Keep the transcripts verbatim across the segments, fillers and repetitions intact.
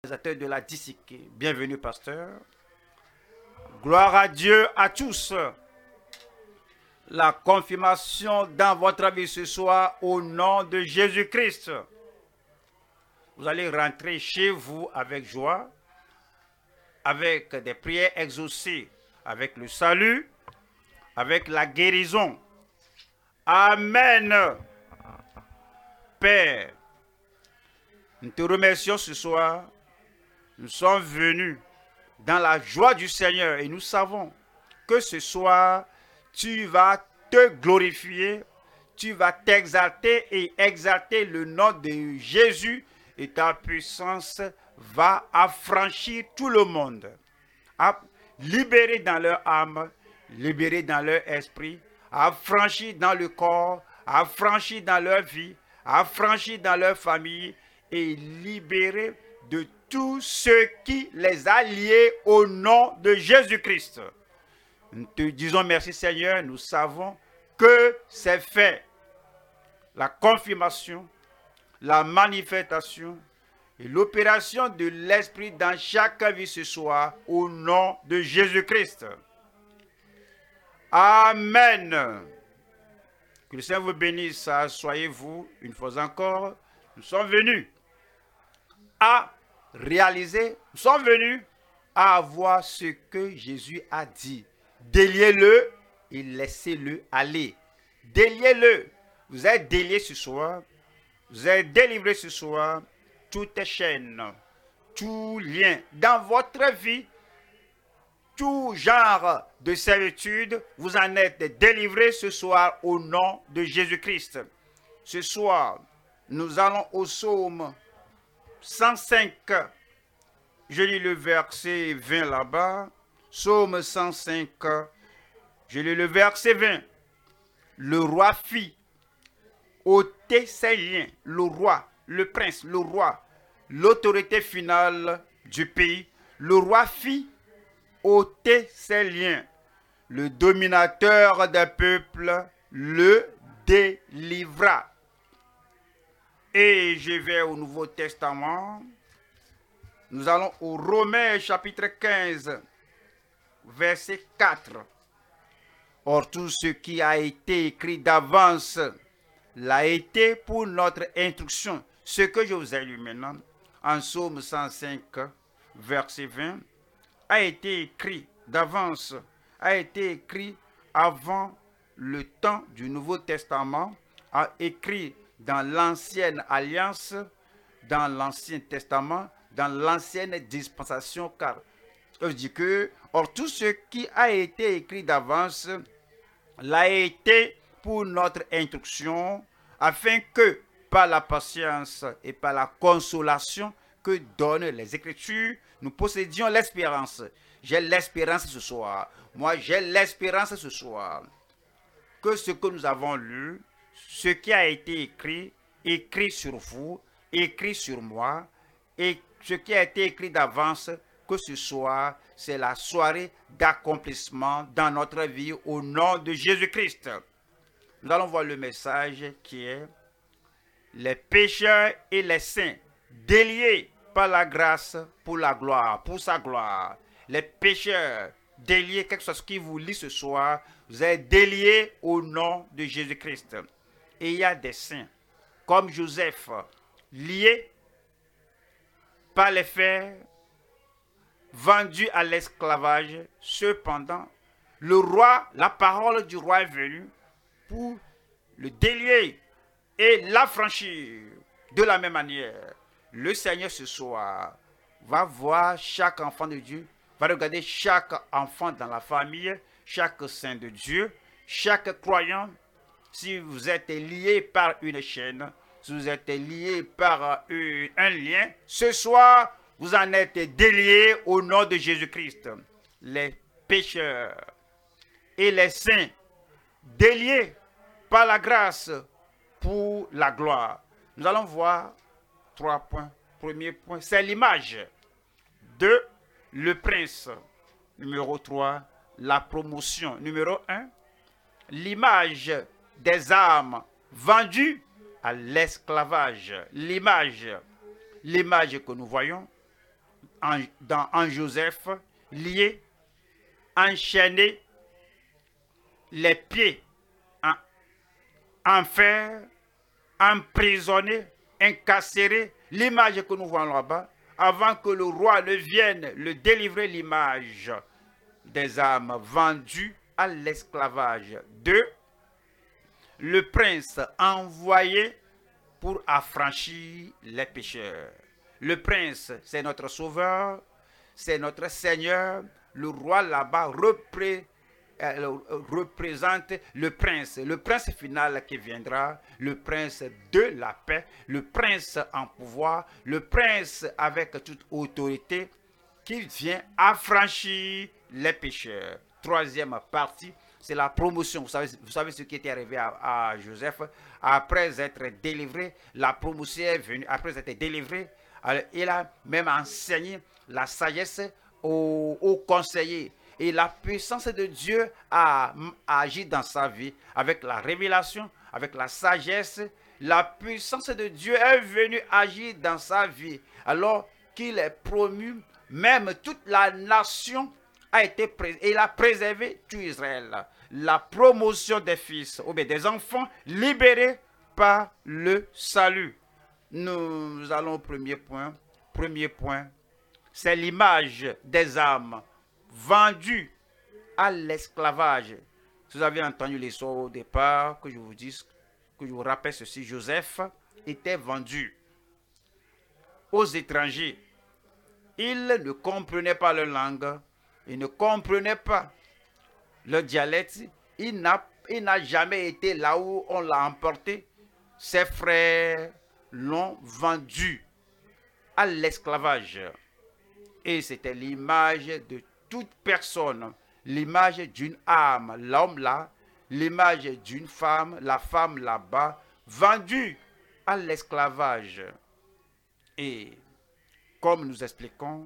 Organisateur de la D C K. Bienvenue, pasteur. Gloire à Dieu à tous. La confirmation dans votre vie ce soir au nom de Jésus-Christ. Vous allez rentrer chez vous avec joie, avec des prières exaucées, avec le salut, avec la guérison. Amen. Père, nous te remercions ce soir. Nous sommes venus dans la joie du Seigneur et nous savons que ce soir, tu vas te glorifier, tu vas t'exalter et exalter le nom de Jésus et ta puissance va affranchir tout le monde, à libérer dans leur âme, libérer dans leur esprit, affranchir dans le corps, affranchir dans leur vie, affranchir dans leur famille et libérer de tout ce qui les a liés au nom de Jésus-Christ. Nous te disons merci Seigneur, nous savons que c'est fait. La confirmation, la manifestation et l'opération de l'Esprit dans chaque vie ce soir au nom de Jésus-Christ. Amen. Que le Seigneur vous bénisse, soyez-vous une fois encore. Nous sommes venus à réaliser, nous sommes venus à avoir ce que Jésus a dit. Déliez-le et laissez-le aller. Déliez-le. Vous êtes délié ce soir. Vous êtes délivré ce soir. Toute chaîne, tout lien dans votre vie, tout genre de servitude, vous en êtes délivré ce soir au nom de Jésus-Christ. Ce soir, nous allons au psaume cent cinq. Je lis le verset vingt là-bas. Psaume cent cinq. Je lis le verset vingt. Le roi fit ôter ses liens. Le roi, le prince, le roi, l'autorité finale du pays. Le roi fit ôter ses liens. Le dominateur des peuples le délivra. Et je vais au Nouveau Testament. Nous allons au Romains chapitre quinze, verset quatre. Or tout ce qui a été écrit d'avance l'a été pour notre instruction. Ce que je vous ai lu maintenant, en Psaume cent cinq, verset vingt, a été écrit d'avance, a été écrit avant le temps du Nouveau Testament, a écrit dans l'ancienne alliance, dans l'Ancien Testament, dans l'ancienne dispensation, car je dis que, or tout ce qui a été écrit d'avance l'a été pour notre instruction, afin que, par la patience et par la consolation que donnent les Écritures, nous possédions l'espérance. J'ai l'espérance ce soir. Moi, j'ai l'espérance ce soir que ce que nous avons lu, ce qui a été écrit, écrit sur vous, écrit sur moi, et ce qui a été écrit d'avance, que ce soir, c'est la soirée d'accomplissement dans notre vie au nom de Jésus-Christ. Nous allons voir le message qui est les pécheurs et les saints, déliés par la grâce pour la gloire, pour sa gloire. Les pécheurs, déliés, quelque chose qui vous lit ce soir, vous êtes déliés au nom de Jésus-Christ. Et il y a des saints, comme Joseph, liés par les fers, vendus à l'esclavage. Cependant, le roi, la parole du roi est venue pour le délier et l'affranchir. De la même manière, le Seigneur ce soir va voir chaque enfant de Dieu, va regarder chaque enfant dans la famille, chaque saint de Dieu, chaque croyant. Si vous êtes lié par une chaîne, si vous êtes lié par une, un lien, ce soir, vous en êtes déliés au nom de Jésus-Christ. Les pécheurs et les saints, déliés par la grâce pour la gloire. Nous allons voir trois points. Premier point, c'est l'image. Deux, le prince. Numéro trois, la promotion. Numéro un, l'image des âmes vendues à l'esclavage. L'image, l'image que nous voyons, en, dans, en Joseph, lié, enchaîné, les pieds en, en fer, emprisonné, incarcéré. L'image que nous voyons là-bas, avant que le roi ne vienne le délivrer, l'image des âmes vendues à l'esclavage. Deux, le prince envoyé pour affranchir les pécheurs. Le prince, c'est notre sauveur, c'est notre Seigneur. Le roi là-bas repré, euh, représente le prince, le prince final qui viendra, le prince de la paix, le prince en pouvoir, le prince avec toute autorité qui vient affranchir les pécheurs. Troisième partie, c'est la promotion. Vous savez, vous savez ce qui était arrivé à, à Joseph après être délivré. La promotion est venue après être délivré. Alors, il a même enseigné la sagesse aux, aux conseillers. Et la puissance de Dieu a, a agi dans sa vie avec la révélation, avec la sagesse. La puissance de Dieu est venue agir dans sa vie alors qu'il est promu. Même toute la nation a été préservée. Il a préservé tout Israël. La promotion des fils ou bien des enfants libérés par le salut. Nous allons au premier point. Premier point, c'est l'image des âmes vendues à l'esclavage. Vous avez entendu l'histoire au départ, que je vous dise, que je vous rappelle ceci. Joseph était vendu aux étrangers. Il ne comprenait pas leur langue, il ne comprenait pas leur dialecte. Il n'a, il n'a jamais été là où on l'a emporté. Ses frères l'ont vendu à l'esclavage. Et c'était l'image de toute personne, l'image d'une âme, l'homme là, l'image d'une femme, la femme là-bas, vendue à l'esclavage. Et comme nous expliquons,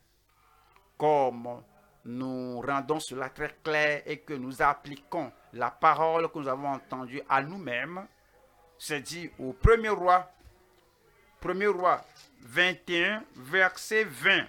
comme nous rendons cela très clair et que nous appliquons la parole que nous avons entendue à nous-mêmes, c'est dit au premier roi, premier roi vingt et un, verset vingt.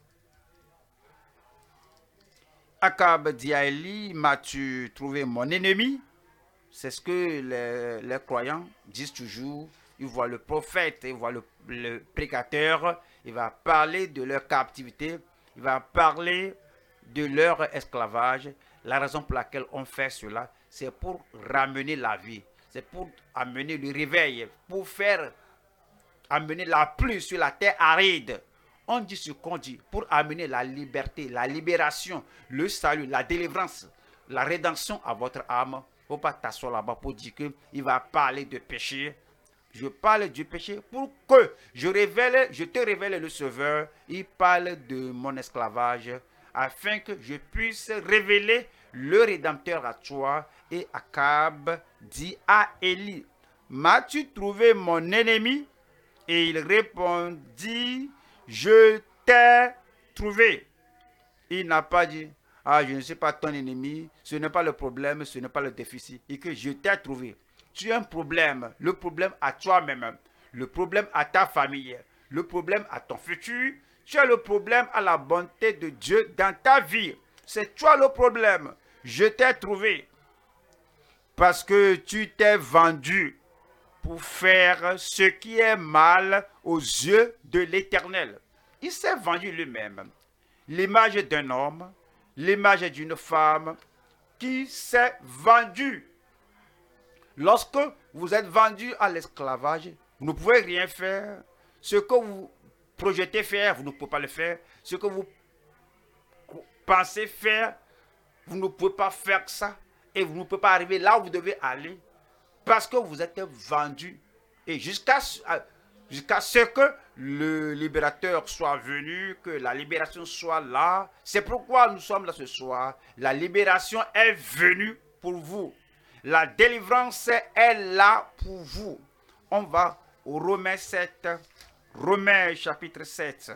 Akab dit à Élie, m'as-tu trouvé mon ennemi? C'est ce que les, les croyants disent toujours. Ils voient le prophète, ils voient le, le prédicateur, il va parler de leur captivité, il va parler de leur esclavage. La raison pour laquelle on fait cela, c'est pour ramener la vie, c'est pour amener le réveil, pour faire amener la pluie sur la terre aride. On dit ce qu'on dit pour amener la liberté, la libération, le salut, la délivrance, la rédemption à votre âme. Il ne faut pas t'asseoir là-bas pour dire qu'il va parler de péché. Je parle du péché pour que je, révèle, je te révèle le Sauveur. Il parle de mon esclavage afin que je puisse révéler le Rédempteur à toi. Et Akab dit à Élie, m'as-tu trouvé mon ennemi? Et il répondit, je t'ai trouvé. Il n'a pas dit, ah, je ne suis pas ton ennemi, ce n'est pas le problème, ce n'est pas le déficit. Et que je t'ai trouvé. Tu as un problème, le problème à toi-même, le problème à ta famille, le problème à ton futur. Tu as le problème à la bonté de Dieu dans ta vie. C'est toi le problème. Je t'ai trouvé parce que tu t'es vendu pour faire ce qui est mal aux yeux de l'Éternel. Il s'est vendu lui-même. L'image d'un homme, l'image d'une femme qui s'est vendue. Lorsque vous êtes vendu à l'esclavage, vous ne pouvez rien faire. Ce que vous projetez faire, vous ne pouvez pas le faire. Ce que vous pensez faire, vous ne pouvez pas faire ça. Et vous ne pouvez pas arriver là où vous devez aller. Parce que vous êtes vendu. Et jusqu'à jusqu'à ce que le libérateur soit venu, que la libération soit là. C'est pourquoi nous sommes là ce soir. La libération est venue pour vous. La délivrance est là pour vous. On va au Romains sept. Romains chapitre sept.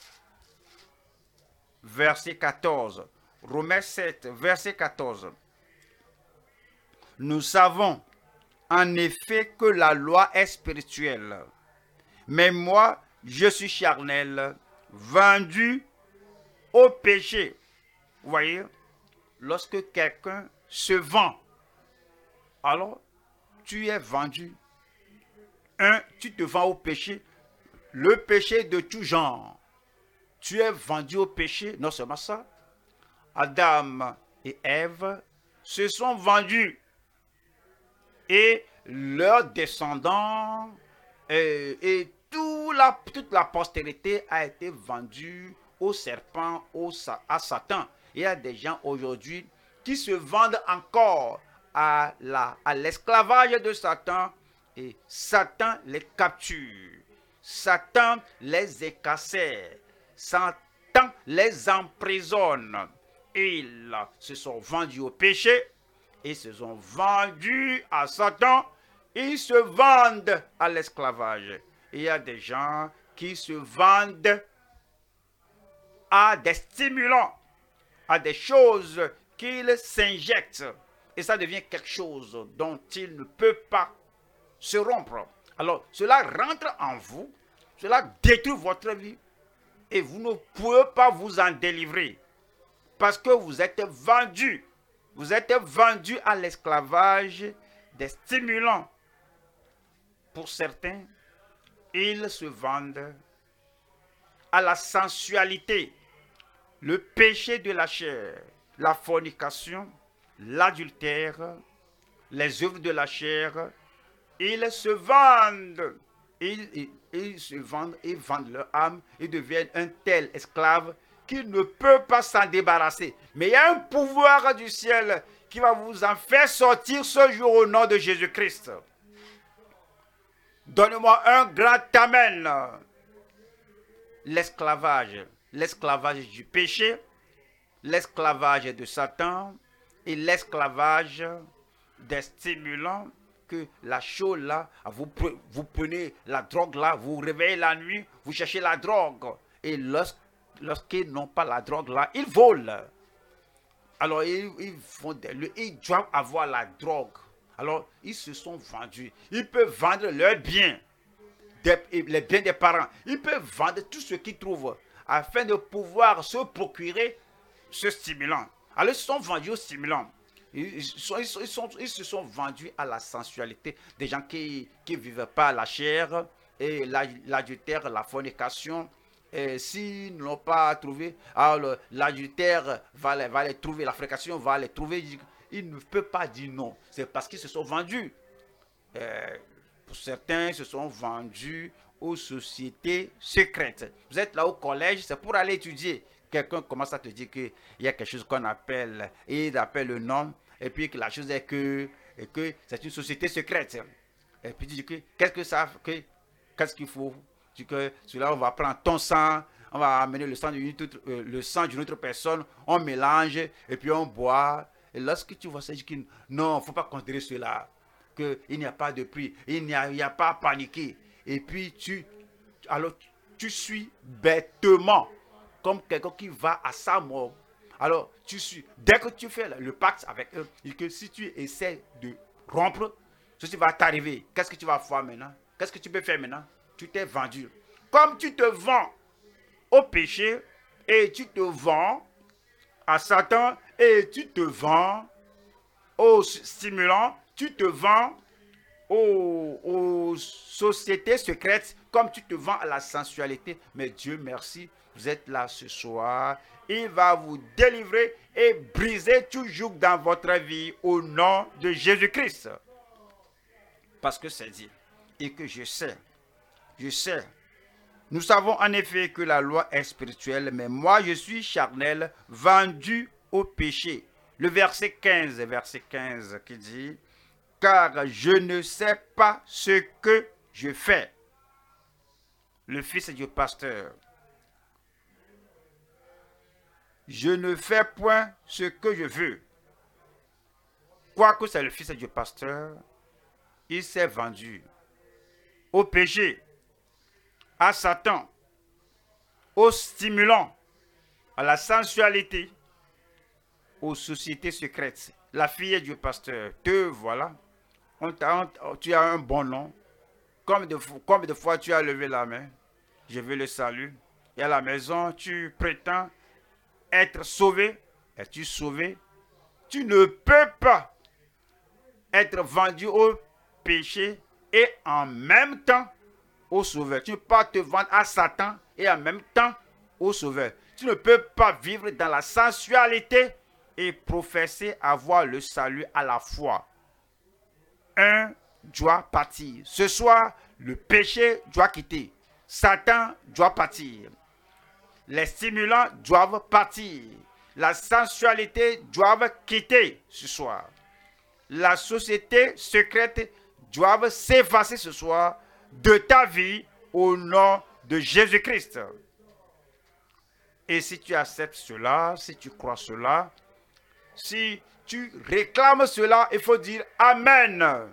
Verset quatorze. Romains sept, verset quatorze. Nous savons en effet que la loi est spirituelle. Mais moi, je suis charnel, vendu au péché. Vous voyez, lorsque quelqu'un se vend, alors tu es vendu. Un, tu te vends au péché, le péché de tout genre. Tu es vendu au péché, non seulement ça, Adam et Ève se sont vendus et leurs descendants et, et tout la, toute la postérité a été vendue au serpent, au, à Satan. Il y a des gens aujourd'hui qui se vendent encore à, la, à l'esclavage de Satan et Satan les capture. Satan les écarcère. Satan les emprisonne. Ils se sont vendus au péché. Ils se sont vendus à Satan. Ils se vendent à l'esclavage. Il y a des gens qui se vendent à des stimulants, à des choses qu'ils s'injectent. Et ça devient quelque chose dont ils ne peuvent pas se rompre. Alors, cela rentre en vous, cela détruit votre vie et vous ne pouvez pas vous en délivrer parce que vous êtes vendu. Vous êtes vendu à l'esclavage des stimulants. Pour certains, ils se vendent à la sensualité, le péché de la chair, la fornication, l'adultère, les œuvres de la chair. Ils se vendent, ils, ils, ils se vendent, ils vendent leur âme, ils deviennent un tel esclave qu'ils ne peuvent pas s'en débarrasser. Mais il y a un pouvoir du ciel qui va vous en faire sortir ce jour au nom de Jésus-Christ. Donne-moi un grand amen. L'esclavage, l'esclavage du péché, l'esclavage de Satan et l'esclavage des stimulants. Que la chose là, vous, vous prenez la drogue là, vous vous réveillez la nuit, vous cherchez la drogue. Et lorsque, lorsqu'ils n'ont pas la drogue là, ils volent. Alors ils, ils, font des, ils doivent avoir la drogue. Alors ils se sont vendus. Ils peuvent vendre leurs biens, des, les biens des parents. Ils peuvent vendre tout ce qu'ils trouvent afin de pouvoir se procurer ce stimulant. Alors ils se sont vendus au stimulant. Ils, sont, ils, sont, ils, sont, ils se sont vendus à la sensualité. Des gens qui ne vivent pas à la chair, et l'adultère, la fornication. S'ils ne l'ont pas trouvé, alors l'adultère va les, va les trouver, la fornication va les trouver. Ils ne peuvent pas dire non. C'est parce qu'ils se sont vendus. Euh, pour certains, ils se sont vendus aux sociétés secrètes. Vous êtes là au collège, c'est pour aller étudier. Quelqu'un commence à te dire qu'il y a quelque chose qu'on appelle, il appelle le nom, et puis que la chose est que, et que c'est une société secrète. Et puis tu dis que qu'est-ce que ça, que, qu'est-ce qu'il faut? Tu dis que cela, on va prendre ton sang, on va amener le sang d'une autre, euh, le sang d'une autre personne, on mélange, et puis on boit. Et lorsque tu vois ça, tu dis que non, il ne faut pas considérer cela, qu'il n'y a pas de prix, il n'y a, il n'y a pas à paniquer. Et puis tu, alors tu suis bêtement comme quelqu'un qui va à sa mort. Alors, tu suis, dès que tu fais le pacte avec eux, et que si tu essaies de rompre, ceci va t'arriver. Qu'est-ce que tu vas faire maintenant? Qu'est-ce que tu peux faire maintenant? Tu t'es vendu. Comme tu te vends au péché, et tu te vends à Satan, et tu te vends aux stimulants, tu te vends aux, aux sociétés secrètes, comme tu te vends à la sensualité. Mais Dieu merci, vous êtes là ce soir. Il va vous délivrer et briser tout joug dans votre vie au nom de Jésus-Christ. Parce que c'est dit. Et que je sais, je sais. Nous savons en effet que la loi est spirituelle, mais moi je suis charnel, vendu au péché. Le verset quinze, verset quinze qui dit, car je ne sais pas ce que je fais. Le fils du pasteur. Je ne fais point ce que je veux. Quoique c'est le fils du pasteur, il s'est vendu au péché, à Satan, aux stimulants, à la sensualité, aux sociétés secrètes. La fille du pasteur, te voilà, on on, tu as un bon nom. Combien de, combien de fois tu as levé la main? Je veux le salut. Il et à la maison, tu prétends être sauvé. Es-tu sauvé? Tu ne peux pas être vendu au péché et en même temps au sauveur. Tu ne peux pas te vendre à Satan et en même temps au sauveur. Tu ne peux pas vivre dans la sensualité et professer avoir le salut à la fois. Un doit partir. Ce soir, le péché doit quitter. Satan doit partir. Les stimulants doivent partir. La sensualité doit quitter ce soir. La société secrète doit s'effacer ce soir de ta vie au nom de Jésus-Christ. Et si tu acceptes cela, si tu crois cela, si tu réclames cela, il faut dire Amen.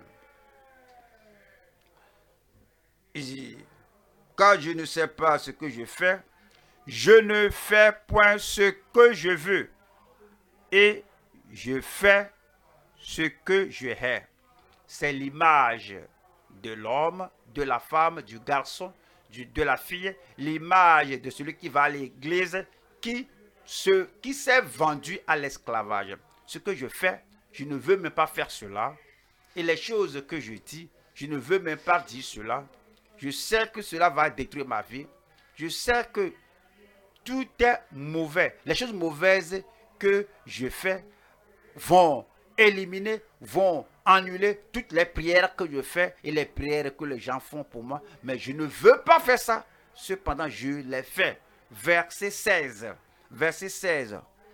Il dit, car je ne sais pas ce que je fais, je ne fais point ce que je veux, et je fais ce que je hais. C'est l'image de l'homme, de la femme, du garçon, du, de la fille, l'image de celui qui va à l'église, qui, se, qui s'est vendu à l'esclavage. Ce que je fais, je ne veux même pas faire cela. Et les choses que je dis, je ne veux même pas dire cela. Je sais que cela va détruire ma vie. Je sais que tout est mauvais. Les choses mauvaises que je fais vont éliminer, vont annuler toutes les prières que je fais et les prières que les gens font pour moi. Mais je ne veux pas faire ça. Cependant, je les fais. Verset seize. Verset seize.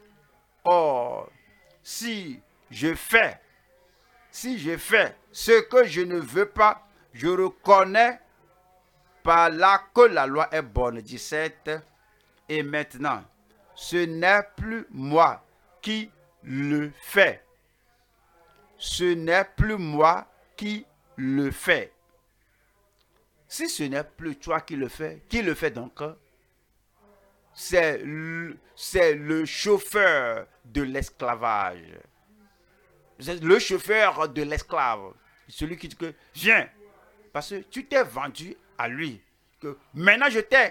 Or, si je fais, si je fais ce que je ne veux pas, je reconnais par là que la loi est bonne. dix-sept. Et maintenant, ce n'est plus moi qui le fais. Ce n'est plus moi qui le fais. Si ce n'est plus toi qui le fais, qui le fait donc? C'est le, c'est le chauffeur de l'esclavage. C'est le chauffeur de l'esclave. Celui qui dit que viens. Parce que tu t'es vendu à lui. Que maintenant je t'ai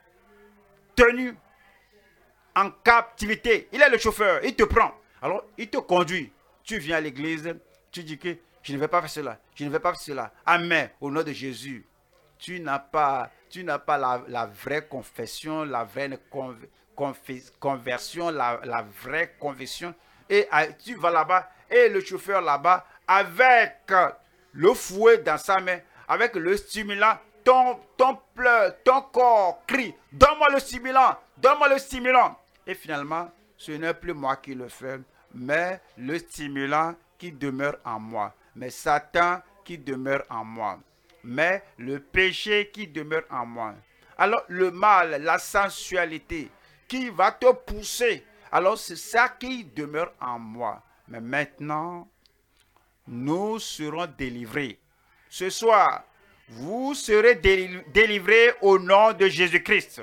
tenu en captivité. Il est le chauffeur. Il te prend. Alors il te conduit. Tu viens à l'église. Tu dis que je ne vais pas faire cela. Je ne vais pas faire cela. Amen. Au nom de Jésus. Tu n'as pas, tu n'as pas la, la vraie confession, la vraie con, confes, conversion, la, la vraie conversion. Et tu vas là-bas et le chauffeur là-bas avec le fouet dans sa main, avec le stimulant, ton, ton pleur, ton corps crie, donne-moi le stimulant, donne-moi le stimulant. Et finalement, ce n'est plus moi qui le fais, mais le stimulant qui demeure en moi, mais Satan qui demeure en moi. Mais le péché qui demeure en moi. Alors le mal, la sensualité qui va te pousser, alors c'est ça qui demeure en moi. Mais maintenant, nous serons délivrés. Ce soir, vous serez délivrés au nom de Jésus-Christ.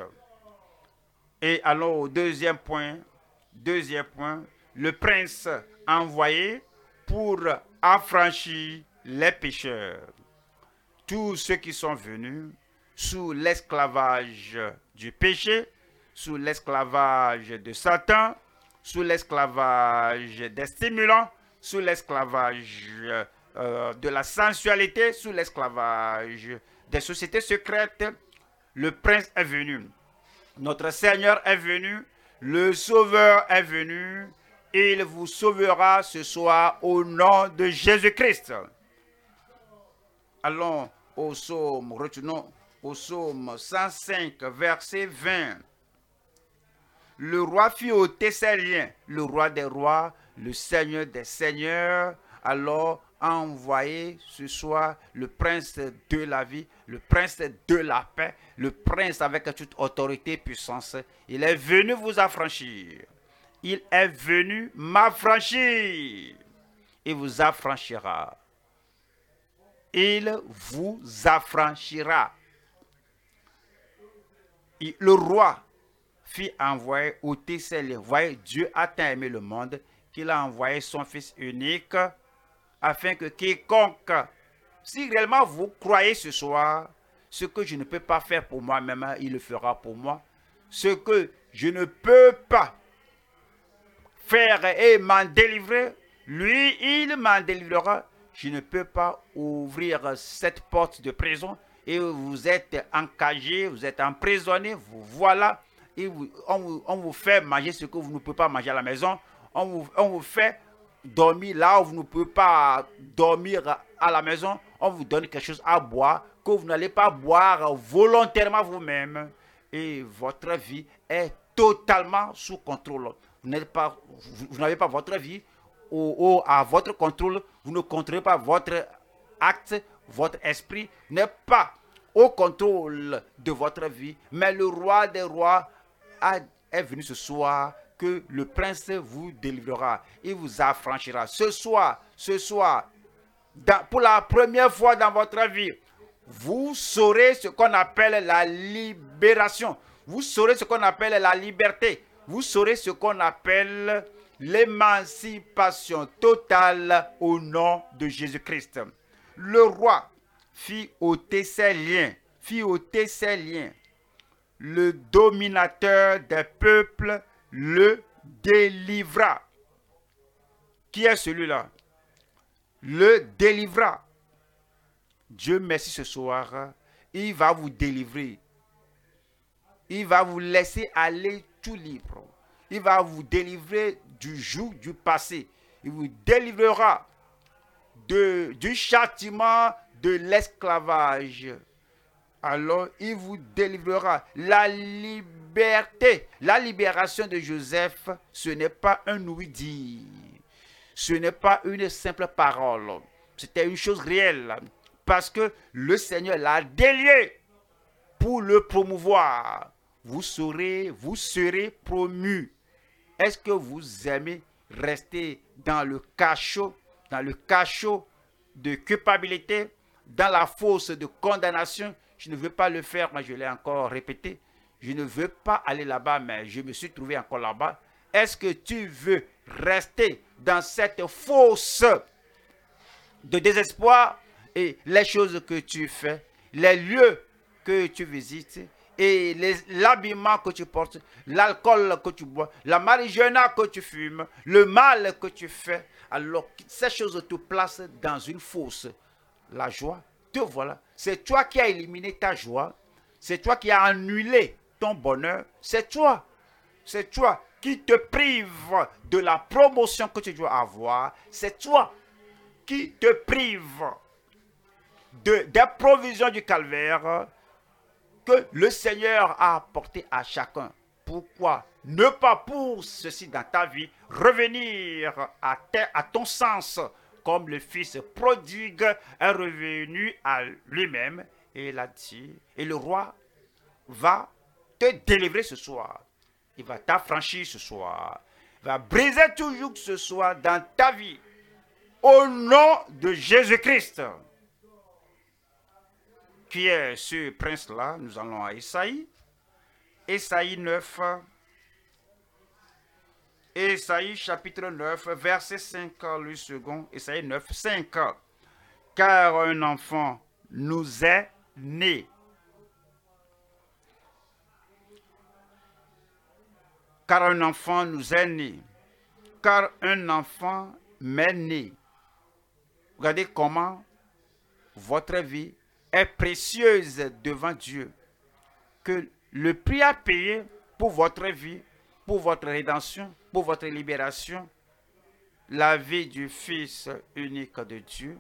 Et allons au deuxième point. Deuxième point, le prince envoyé pour affranchir les pécheurs. Tous ceux qui sont venus sous l'esclavage du péché, sous l'esclavage de Satan, sous l'esclavage des stimulants, sous l'esclavage euh, de la sensualité, sous l'esclavage des sociétés secrètes, le prince est venu. Notre Seigneur est venu, le Sauveur est venu, et il vous sauvera ce soir au nom de Jésus-Christ. Allons au psaume, retournons au psaume cent cinq, verset vingt. Le roi fit ôter ses liens, le roi des rois, le Seigneur des seigneurs, alors a envoyé ce soir le prince de la vie, le prince de la paix, le prince avec toute autorité et puissance. Il est venu vous affranchir. Il est venu m'affranchir. Il vous affranchira. Il vous affranchira. Et le roi fit envoyer ôter ses liens. Voyez, Dieu a tant aimé le monde qu'il a envoyé son Fils unique afin que quiconque, si réellement vous croyez ce soir, ce que je ne peux pas faire pour moi-même, il le fera pour moi. ce que je ne peux pas faire et m'en délivrer, lui, il m'en délivrera. Je ne peux pas ouvrir cette porte de prison et vous êtes encagé, vous êtes emprisonné, vous voilà, et vous, on, vous, on vous fait manger ce que vous ne pouvez pas manger à la maison, on vous, on vous fait dormir là où vous ne pouvez pas dormir à la maison, on vous donne quelque chose à boire que vous n'allez pas boire volontairement vous-même, et votre vie est totalement sous contrôle. Vous n'êtes pas, vous, vous n'avez pas votre vie au, au, à votre contrôle, vous ne contrôlez pas votre acte, votre esprit n'est pas au contrôle de votre vie, mais le roi des rois a, est venu ce soir, que le prince vous délivrera, il vous affranchira. Ce soir, ce soir, dans, pour la première fois dans votre vie, vous saurez ce qu'on appelle la libération, vous saurez ce qu'on appelle la liberté, vous saurez ce qu'on appelle l'émancipation totale au nom de Jésus-Christ. Le roi fit ôter ses liens, fit ôter ses liens. Le dominateur des peuples le délivra. Qui est celui-là? Le délivra. Dieu merci ce soir, il va vous délivrer. Il va vous laisser aller tout libre. Il va vous délivrer du joug du passé. Il vous délivrera de, du châtiment de l'esclavage. Alors, il vous délivrera. La liberté, la libération de Joseph, ce n'est pas un oui-dire. Ce n'est pas une simple parole. C'était une chose réelle. Parce que le Seigneur l'a délié pour le promouvoir. Vous serez, vous serez promu. Est-ce que vous aimez rester dans le cachot, dans le cachot de culpabilité, dans la fosse de condamnation? Je ne veux pas le faire, mais je l'ai encore répété. Je ne veux pas aller là-bas, mais je me suis trouvé encore là-bas. Est-ce que tu veux rester dans cette fosse de désespoir et les choses que tu fais, les lieux que tu visites, et l'habillement que tu portes, l'alcool que tu bois, la marijuana que tu fumes, le mal que tu fais, alors ces choses te placent dans une fosse. La joie, te voilà. C'est toi qui as éliminé ta joie. C'est toi qui as annulé ton bonheur. C'est toi. C'est toi qui te prive de la promotion que tu dois avoir. C'est toi qui te prive de, des provisions du calvaire que le Seigneur a apporté à chacun. Pourquoi ne pas pour ceci dans ta vie revenir à, te, à ton sens comme le fils prodigue est revenu à lui-même et il a dit, et le roi va te délivrer ce soir. Il va t'affranchir ce soir. Il va briser toujours ce soir dans ta vie. Au nom de Jésus-Christ. Qui est ce prince-là? Nous allons à Ésaïe. Ésaïe neuf. Ésaïe chapitre neuf, verset cinq, le second. Ésaïe neuf, cinq. Car un enfant nous est né. Car un enfant nous est né. Car un enfant m'est né. Regardez comment votre vie est précieuse devant Dieu. Que le prix à payer pour votre vie, pour votre rédemption, pour votre libération, la vie du Fils unique de Dieu.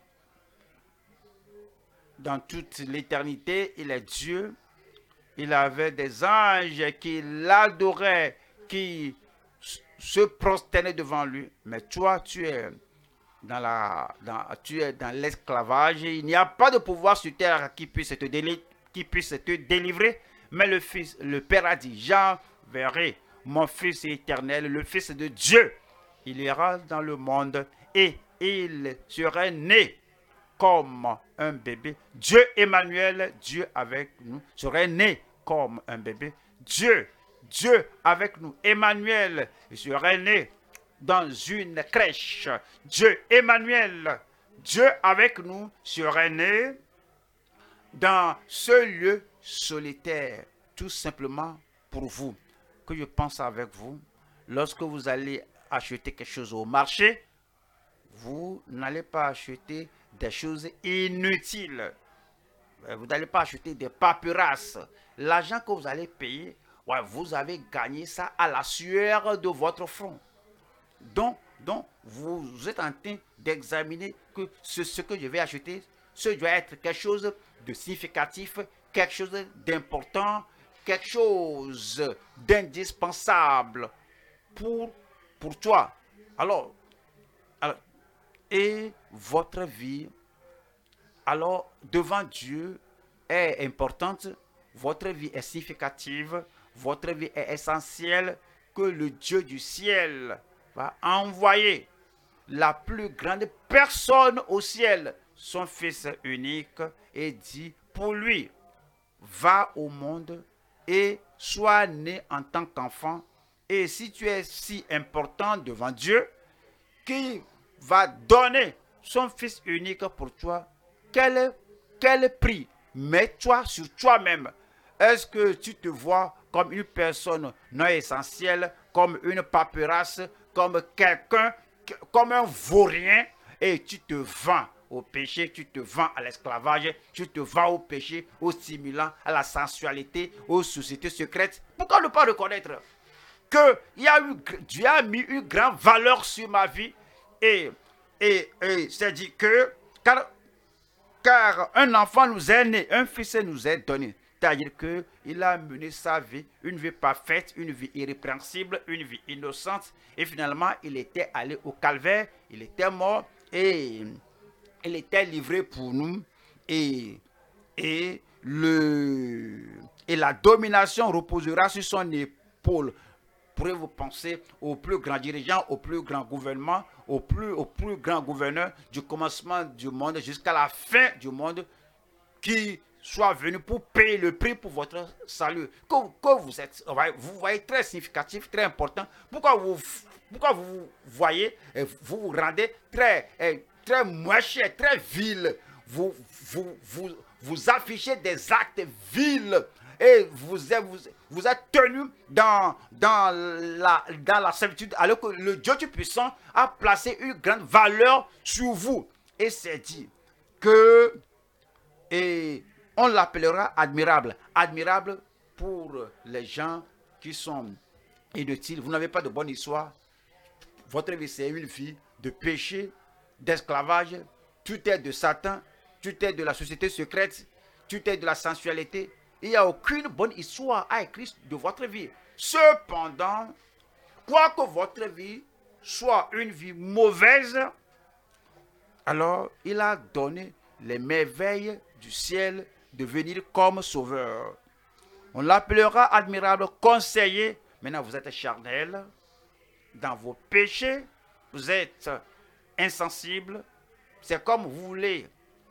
Dans toute l'éternité, il est Dieu. Il avait des anges qui l'adoraient, qui se prosternaient devant lui. Mais toi, tu es dans la, dans, tu es dans l'esclavage. Il n'y a pas de pouvoir sur terre qui puisse te délivrer, qui puisse te délivrer. Mais le Fils, le Père a dit, j'enverrai mon Fils éternel, le Fils de Dieu. Il ira dans le monde et il serait né comme un bébé. Dieu Emmanuel, Dieu avec nous, serait né comme un bébé. Dieu, Dieu avec nous. Emmanuel, il serait né dans une crèche. Dieu Emmanuel, Dieu avec nous, serait né dans ce lieu solitaire, tout simplement pour vous que je pense avec vous. Lorsque vous allez acheter quelque chose au marché, vous n'allez pas acheter des choses inutiles. Vous n'allez pas acheter des paperasses. L'argent que vous allez payer, ouais, vous avez gagné ça à la sueur de votre front. Donc, donc vous êtes en train d'examiner que ce, ce que je vais acheter, ce doit être quelque chose de significatif, quelque chose d'important, quelque chose d'indispensable pour, pour toi. Alors, alors, et votre vie, alors, devant Dieu, est importante, votre vie est significative, votre vie est essentielle, que le Dieu du ciel va envoyer la plus grande personne au ciel, son Fils unique, et dit pour lui, va au monde et sois né en tant qu'enfant. Et si tu es si important devant Dieu, qui va donner son Fils unique pour toi, quel, quel prix mets-toi sur toi-même? Est-ce que tu te vois comme une personne non essentielle, comme une paperasse, comme quelqu'un, comme un vaurien, et tu te vends au péché, tu te vends à l'esclavage, tu te vends au péché, au stimulant, à la sensualité, aux sociétés secrètes? Pourquoi ne pas reconnaître que il y a eu, Dieu a mis une grande valeur sur ma vie, et, et, et c'est dit que car, car un enfant nous est né, un fils nous est donné. C'est-à-dire qu'il a mené sa vie, une vie parfaite, une vie irrépréhensible, une vie innocente. Et finalement, il était allé au calvaire, il était mort et il était livré pour nous. Et, et, le, et la domination reposera sur son épaule. Pourrez-vous penser au plus grand dirigeant, au plus grand gouvernement, au plus, au plus grand gouverneur du commencement du monde jusqu'à la fin du monde, qui soit venu pour payer le prix pour votre salut. Que, que vous êtes, vous voyez, très significatif, très important. Pourquoi vous, pourquoi vous voyez, vous vous rendez très, très moche, très vil. Vous, vous, vous, vous affichez des actes vils. Et vous êtes, vous, vous êtes tenu dans, dans, la, dans la servitude, alors que le Dieu Tout-Puissant a placé une grande valeur sur vous. Et c'est dit que et on l'appellera admirable. Admirable pour les gens qui sont inutiles. Vous n'avez pas de bonne histoire. Votre vie, c'est une vie de péché, d'esclavage. Tout est de Satan. Tout est de la société secrète. Tout est de la sensualité. Il n'y a aucune bonne histoire à écrire de votre vie. Cependant, quoique votre vie soit une vie mauvaise, alors il a donné les merveilles du ciel de venir comme sauveur. On l'appellera admirable, conseiller. Maintenant, vous êtes charnel dans vos péchés. Vous êtes insensible. C'est comme vous voulez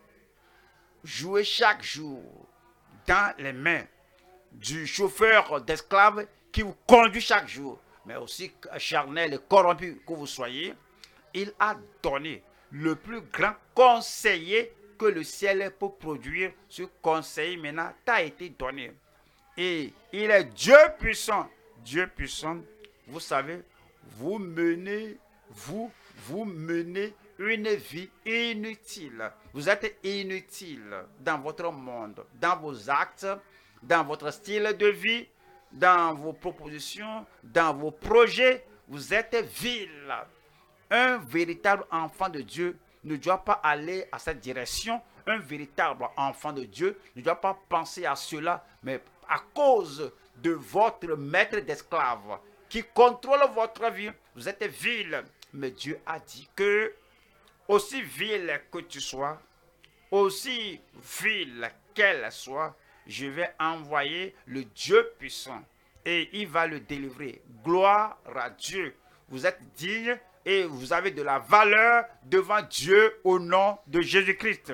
jouer chaque jour dans les mains du chauffeur d'esclaves qui vous conduit chaque jour. Mais aussi charnel et corrompu que vous soyez, il a donné le plus grand conseiller que le ciel peut produire. Ce conseil maintenant t'a été donné. Et il est Dieu puissant. Dieu puissant, vous savez, vous menez, vous, vous menez une vie inutile. Vous êtes inutile dans votre monde, dans vos actes, dans votre style de vie, dans vos propositions, dans vos projets. Vous êtes vil. Un véritable enfant de Dieu ne doit pas aller à cette direction. Un véritable enfant de Dieu ne doit pas penser à cela, mais à cause de votre maître d'esclaves qui contrôle votre vie, vous êtes vil. Mais Dieu a dit que, aussi vil que tu sois, aussi vil qu'elle soit, je vais envoyer le Dieu puissant et il va le délivrer. Gloire à Dieu. Vous êtes digne et vous avez de la valeur devant Dieu au nom de Jésus-Christ.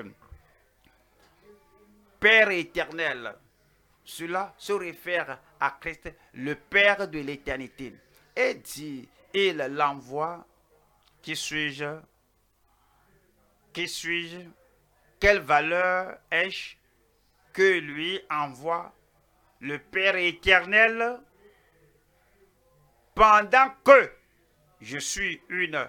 Père éternel, cela se réfère à Christ, le Père de l'éternité. Et dit, il l'envoie. Qui suis-je? Qui suis-je? Quelle valeur ai-je que lui envoie le Père éternel pendant que je suis une,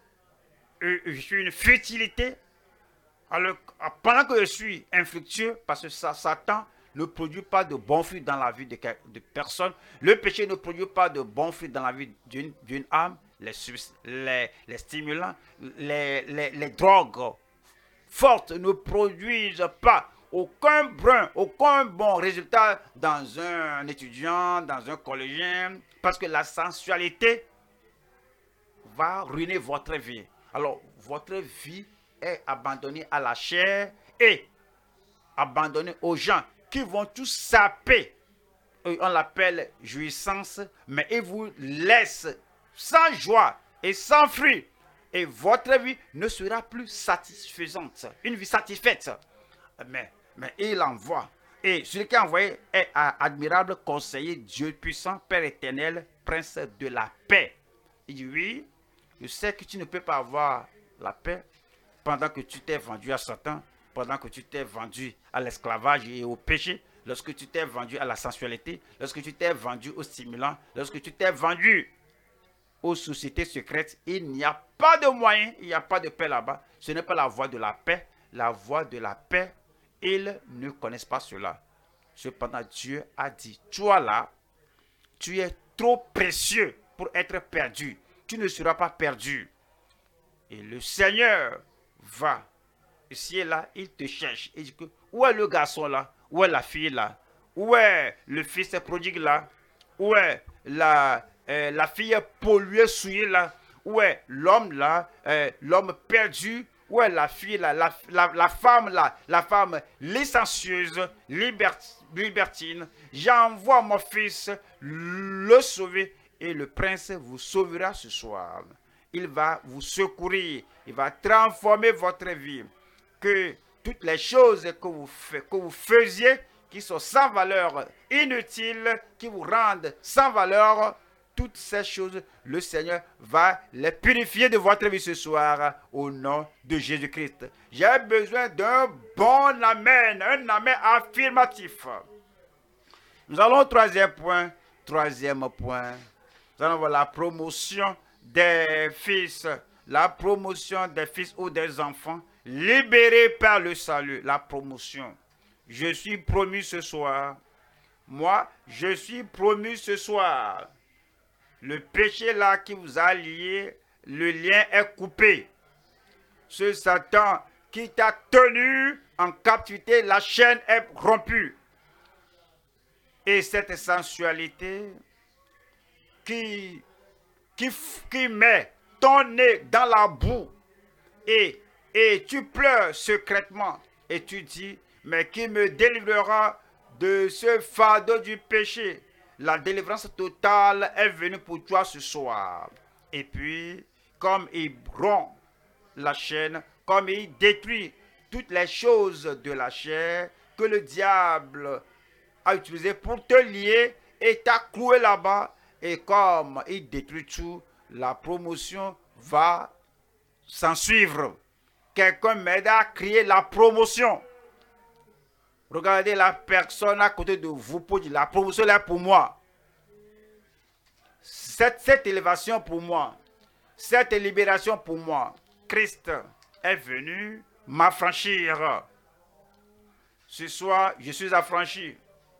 je suis une futilité, alors, pendant que je suis infructueux, parce que ça, Satan ne produit pas de bons fruits dans la vie de, de personne, le péché ne produit pas de bons fruits dans la vie d'une d'une âme, les, les, les stimulants, les, les, les drogues fortes ne produisent pas aucun brin, aucun bon résultat dans un étudiant, dans un collégien, parce que la sensualité va ruiner votre vie. Alors, votre vie est abandonnée à la chair et abandonnée aux gens qui vont tout saper. On l'appelle jouissance, mais ils vous laissent sans joie et sans fruit. Et votre vie ne sera plus satisfaisante, une vie satisfaite. Mais, mais il envoie. Et celui qui a envoyé est admirable, conseiller, Dieu puissant, Père éternel, Prince de la paix. Il dit oui, je sais que tu ne peux pas avoir la paix pendant que tu t'es vendu à Satan, pendant que tu t'es vendu à l'esclavage et au péché, lorsque tu t'es vendu à la sensualité, lorsque tu t'es vendu aux stimulants, lorsque tu t'es vendu aux sociétés secrètes, il n'y a pas de moyen, il n'y a pas de paix là-bas. Ce n'est pas la voie de la paix. La voie de la paix, ils ne connaissent pas cela. Cependant, Dieu a dit, toi là, tu es trop précieux pour être perdu. Tu ne seras pas perdu. Et le Seigneur va ici et là, il te cherche. Il dit que, où est le garçon là? Où est la fille là? Où est le fils prodigue là? Où est la... Euh, la fille polluée, souillée là, où est l'homme là, euh, l'homme perdu, où est la fille là, la, la, la femme là, la femme licencieuse, libert, libertine. J'envoie mon fils le sauver et le prince vous sauvera ce soir. Il va vous secourir, il va transformer votre vie. Que toutes les choses que vous, fait, que vous faisiez, qui sont sans valeur, inutiles, qui vous rendent sans valeur, toutes ces choses, le Seigneur va les purifier de votre vie ce soir au nom de Jésus-Christ. J'ai besoin d'un bon amen, un amen affirmatif. Nous allons au troisième point. Troisième point. Nous allons voir la promotion des fils. La promotion des fils ou des enfants libérés par le salut. La promotion. Je suis promu ce soir. Moi, je suis promu ce soir. Le péché là qui vous a lié, le lien est coupé. Ce Satan qui t'a tenu en captivité, la chaîne est rompue. Et cette sensualité qui, qui, qui met ton nez dans la boue et, et tu pleures secrètement et tu dis, mais qui me délivrera de ce fardeau du péché? La délivrance totale est venue pour toi ce soir. Et puis, comme il rompt la chaîne, comme il détruit toutes les choses de la chair que le diable a utilisées pour te lier et t'a cloué là-bas, et comme il détruit tout, la promotion va s'en suivre. Quelqu'un m'aide à crier la promotion. Regardez la personne à côté de vous pour dire la promotion est pour moi. Cette, cette élévation pour moi. Cette libération pour moi. Christ est venu m'affranchir. Ce soir, je suis affranchi.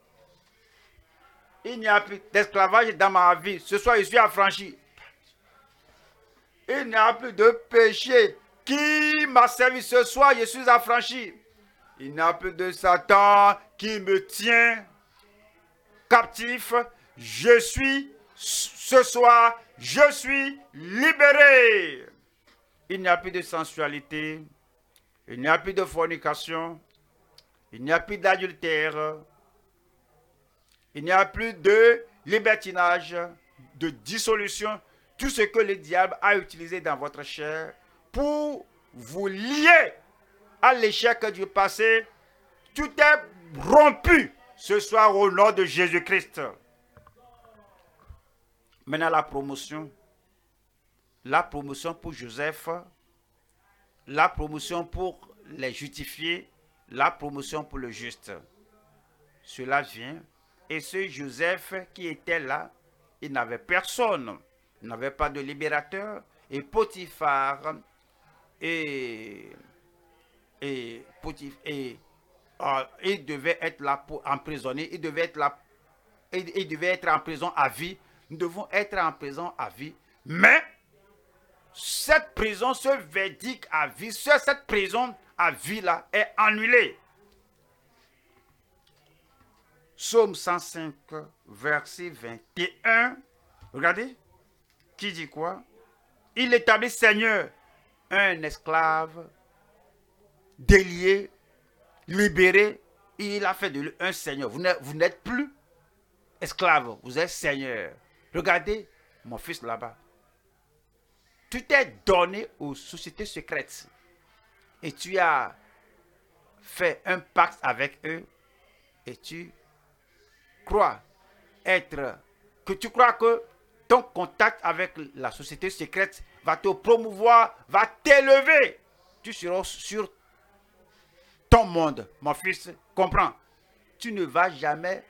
Il n'y a plus d'esclavage dans ma vie. Ce soir, je suis affranchi. Il n'y a plus de péché qui m'a servi. Ce soir, je suis affranchi. Il n'y a plus de Satan qui me tient captif. Je suis, ce soir, je suis libéré. Il n'y a plus de sensualité. Il n'y a plus de fornication. Il n'y a plus d'adultère. Il n'y a plus de libertinage, de dissolution. Tout ce que le diable a utilisé dans votre chair pour vous lier à l'échec du passé, tout est rompu ce soir au nom de Jésus-Christ. Maintenant la promotion. La promotion pour Joseph. La promotion pour les justifiés. La promotion pour le juste. Cela vient. Et ce Joseph qui était là, il n'avait personne. Il n'avait pas de libérateur. Et Potiphar, et, et, Potiphar, et euh, il devait être là pour emprisonner. Il devait être là, il, il devait être en prison à vie. Nous devons être en prison à vie. Mais cette prison, ce verdict à vie, cette prison à vie là est annulée. Psaume cent cinq, verset vingt et un. Regardez, qui dit quoi? Il établit Seigneur un esclave délié, libéré. Il a fait de lui un Seigneur. Vous n'êtes plus esclave, vous êtes Seigneur. Regardez mon fils là-bas. Tu t'es donné aux sociétés secrètes et tu as fait un pacte avec eux et tu crois être, que tu crois que ton contact avec la société secrète va te promouvoir, va t'élever. Tu seras sur ton monde. Mon fils, comprends. Tu ne vas jamais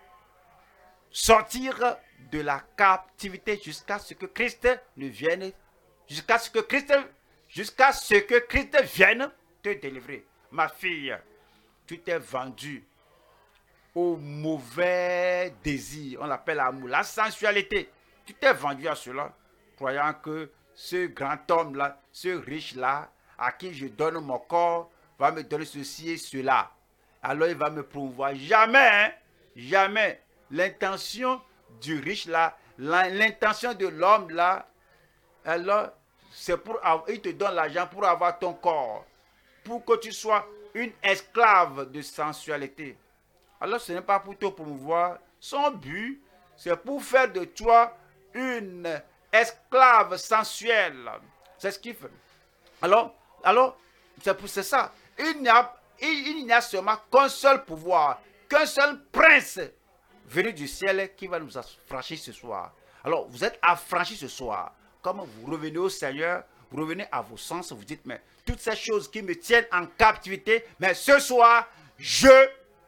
sortir de la captivité jusqu'à ce que Christ ne vienne, jusqu'à ce que Christ, jusqu'à ce que Christ vienne te délivrer. Ma fille, tu t'es vendu au mauvais désir. On l'appelle l'amour, la sensualité. Tu t'es vendu à cela, croyant que ce grand homme-là, ce riche-là, à qui je donne mon corps, va me donner ceci et cela. Alors il va me promouvoir. Jamais, hein, jamais. L'intention du riche-là, l'intention de l'homme-là, alors c'est pour avoir, il te donne l'argent pour avoir ton corps, pour que tu sois une esclave de sensualité. Alors ce n'est pas pour te promouvoir. Son but, c'est pour faire de toi une esclave sensuelle. C'est ce qu'il fait. Alors, alors c'est pour c'est ça. Il n'y a, il, il n'y a seulement qu'un seul pouvoir, qu'un seul prince venu du ciel qui va nous affranchir ce soir. Alors, vous êtes affranchis ce soir. Comme vous revenez au Seigneur, vous revenez à vos sens, vous dites, mais toutes ces choses qui me tiennent en captivité, mais ce soir, je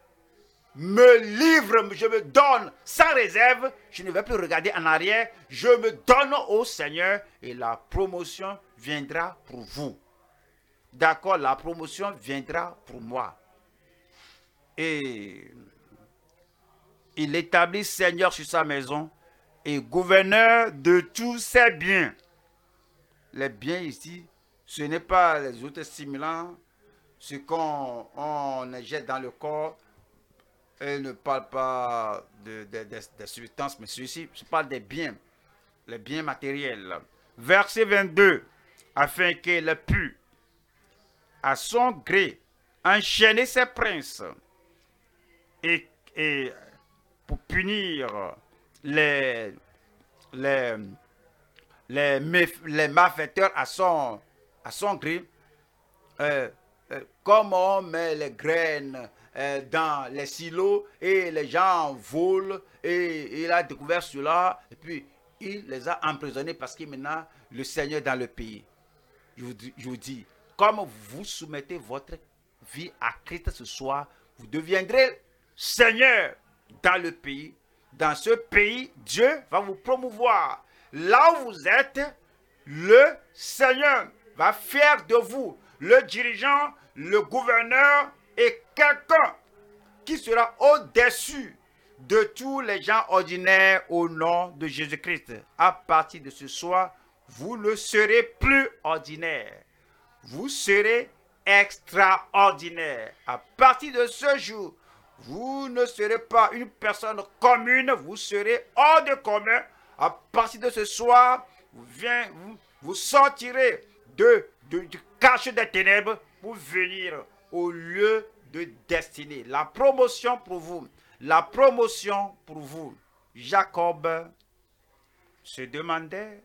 me livre, je me donne sans réserve, je ne vais plus regarder en arrière, je me donne au Seigneur et la promotion viendra pour vous. D'accord, la promotion viendra pour moi. Et il établit Seigneur sur sa maison et gouverneur de tous ses biens. Les biens ici, ce n'est pas les autres stimulants, ce qu'on on jette dans le corps. Elle ne parle pas de, de, de, de substances, mais ceci, je parle des biens, les biens matériels. Verset vingt-deux, afin qu'elle pût, à son gré, enchaîner ses princes et, et pour punir les, les, les, les malfaiteurs à son, à son gré, euh, euh, comme on met les graines dans les silos et les gens volent et il a découvert cela et puis il les a emprisonnés parce que maintenant le Seigneur est dans le pays. Je vous, dis, je vous dis, comme vous soumettez votre vie à Christ ce soir, vous deviendrez Seigneur dans le pays. Dans ce pays, Dieu va vous promouvoir. Là où vous êtes, le Seigneur va faire de vous le dirigeant, le gouverneur et quelqu'un qui sera au-dessus de tous les gens ordinaires au nom de Jésus-Christ. À partir de ce soir, vous ne serez plus ordinaire. Vous serez extraordinaire. À partir de ce jour, vous ne serez pas une personne commune, vous serez hors de commun. À partir de ce soir, vous, vient, vous, vous sortirez de, de, du cachot des ténèbres pour venir au lieu de destinée. La promotion pour vous. La promotion pour vous. Jacob se demandait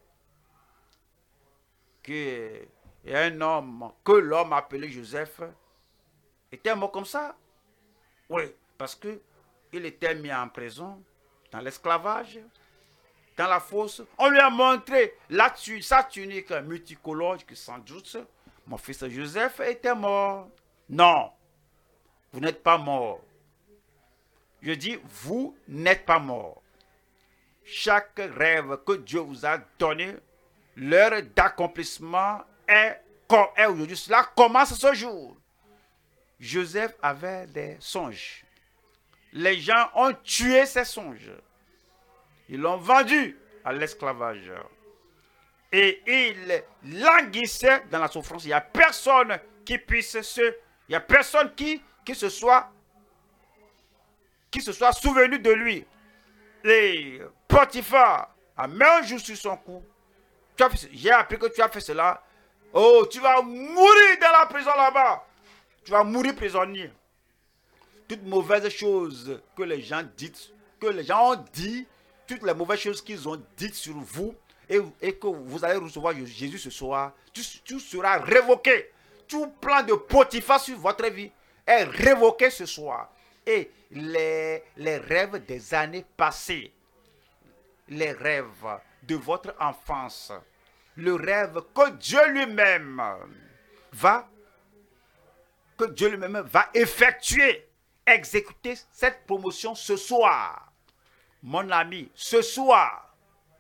que un homme que l'homme appelé Joseph était mort comme ça. Oui, parce que il était mis en prison, dans l'esclavage, dans la fosse. On lui a montré la, sa tunique multicolore, que sans doute mon fils Joseph était mort. Non, vous n'êtes pas mort. Je dis, vous n'êtes pas mort. chaque rêve que Dieu vous a donné, l'heure d'accomplissement est, est aujourd'hui. Cela commence ce jour. Joseph avait des songes. Les gens ont tué ses songes. Ils l'ont vendu à l'esclavage. Et il languissait dans la souffrance. Il n'y a personne qui puisse se... Il n'y a personne qui, qui, se soit, qui se soit souvenu de lui. Et Potiphar a mis un jour sur son cou. J'ai appris que tu as fait cela. Oh, tu vas mourir dans la prison là-bas. Tu vas mourir prisonnier. Toutes mauvaises choses que les gens disent, que les gens ont dit, toutes les mauvaises choses qu'ils ont dites sur vous, et, et que vous allez recevoir Jésus ce soir, tout, tout sera révoqué. Tout plan de Potiphar sur votre vie est révoqué ce soir. Et les, les rêves des années passées, les rêves de votre enfance, le rêve que Dieu lui-même va, que Dieu lui-même va effectuer, exécuter cette promotion ce soir. Mon ami, ce soir,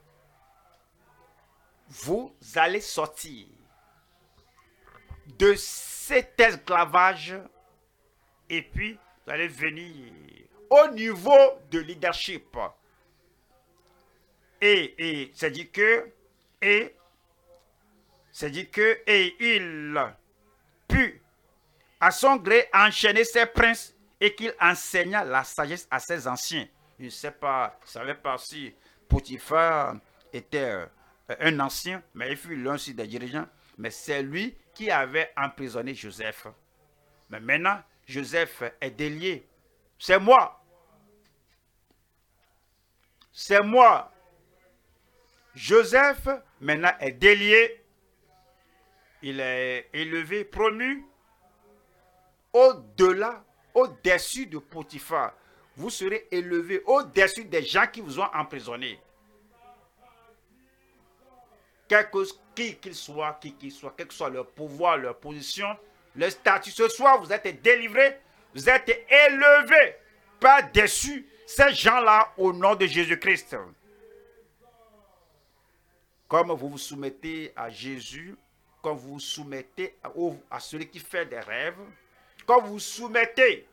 vous allez sortir de cet esclavage et puis vous allez venir au niveau de leadership. Et, et c'est dit que, et c'est dit que, et il put à son gré enchaîner ses princes et qu'il enseigna la sagesse à ses anciens. Je ne sais pas, je ne savais pas si Potiphar était un ancien, mais il fut l'un des dirigeants. Mais c'est lui qui avait emprisonné Joseph. Mais maintenant, Joseph est délié. C'est moi. C'est moi. Joseph, maintenant, est délié. Il est élevé, promu au-delà, au-dessus de Potiphar. Vous serez élevé au-dessus des gens qui vous ont emprisonné. Quelque qui qu'ils soient, qui qu'ils soient, quel que soit leur pouvoir, leur position, leur statut. Ce soir, vous êtes délivrés, vous êtes élevés par-dessus ces gens-là au nom de Jésus-Christ. Comme vous vous soumettez à Jésus, comme vous vous soumettez à, à celui qui fait des rêves, comme vous vous soumettez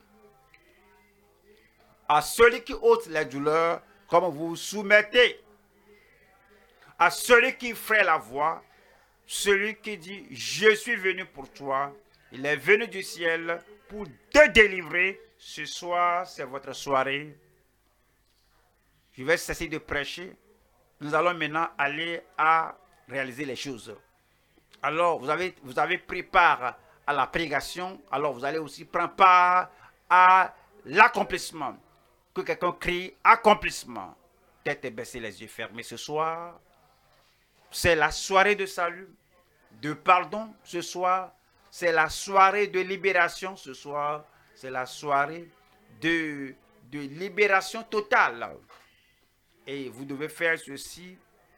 à celui qui ôte les douleurs, comme vous vous soumettez à celui qui fait la voix, celui qui dit « Je suis venu pour toi ». Il est venu du ciel pour te délivrer. Ce soir, c'est votre soirée. Je vais cesser de prêcher. Nous allons maintenant aller à réaliser les choses. Alors, vous avez, vous avez pris part à la prédication. Alors, vous allez aussi prendre part à l'accomplissement. Que quelqu'un crie « Accomplissement ». Tête baissée, les yeux fermés ce soir. C'est la soirée de salut, de pardon ce soir. C'est la soirée de libération ce soir. C'est la soirée de, de libération totale. Et vous devez faire ceci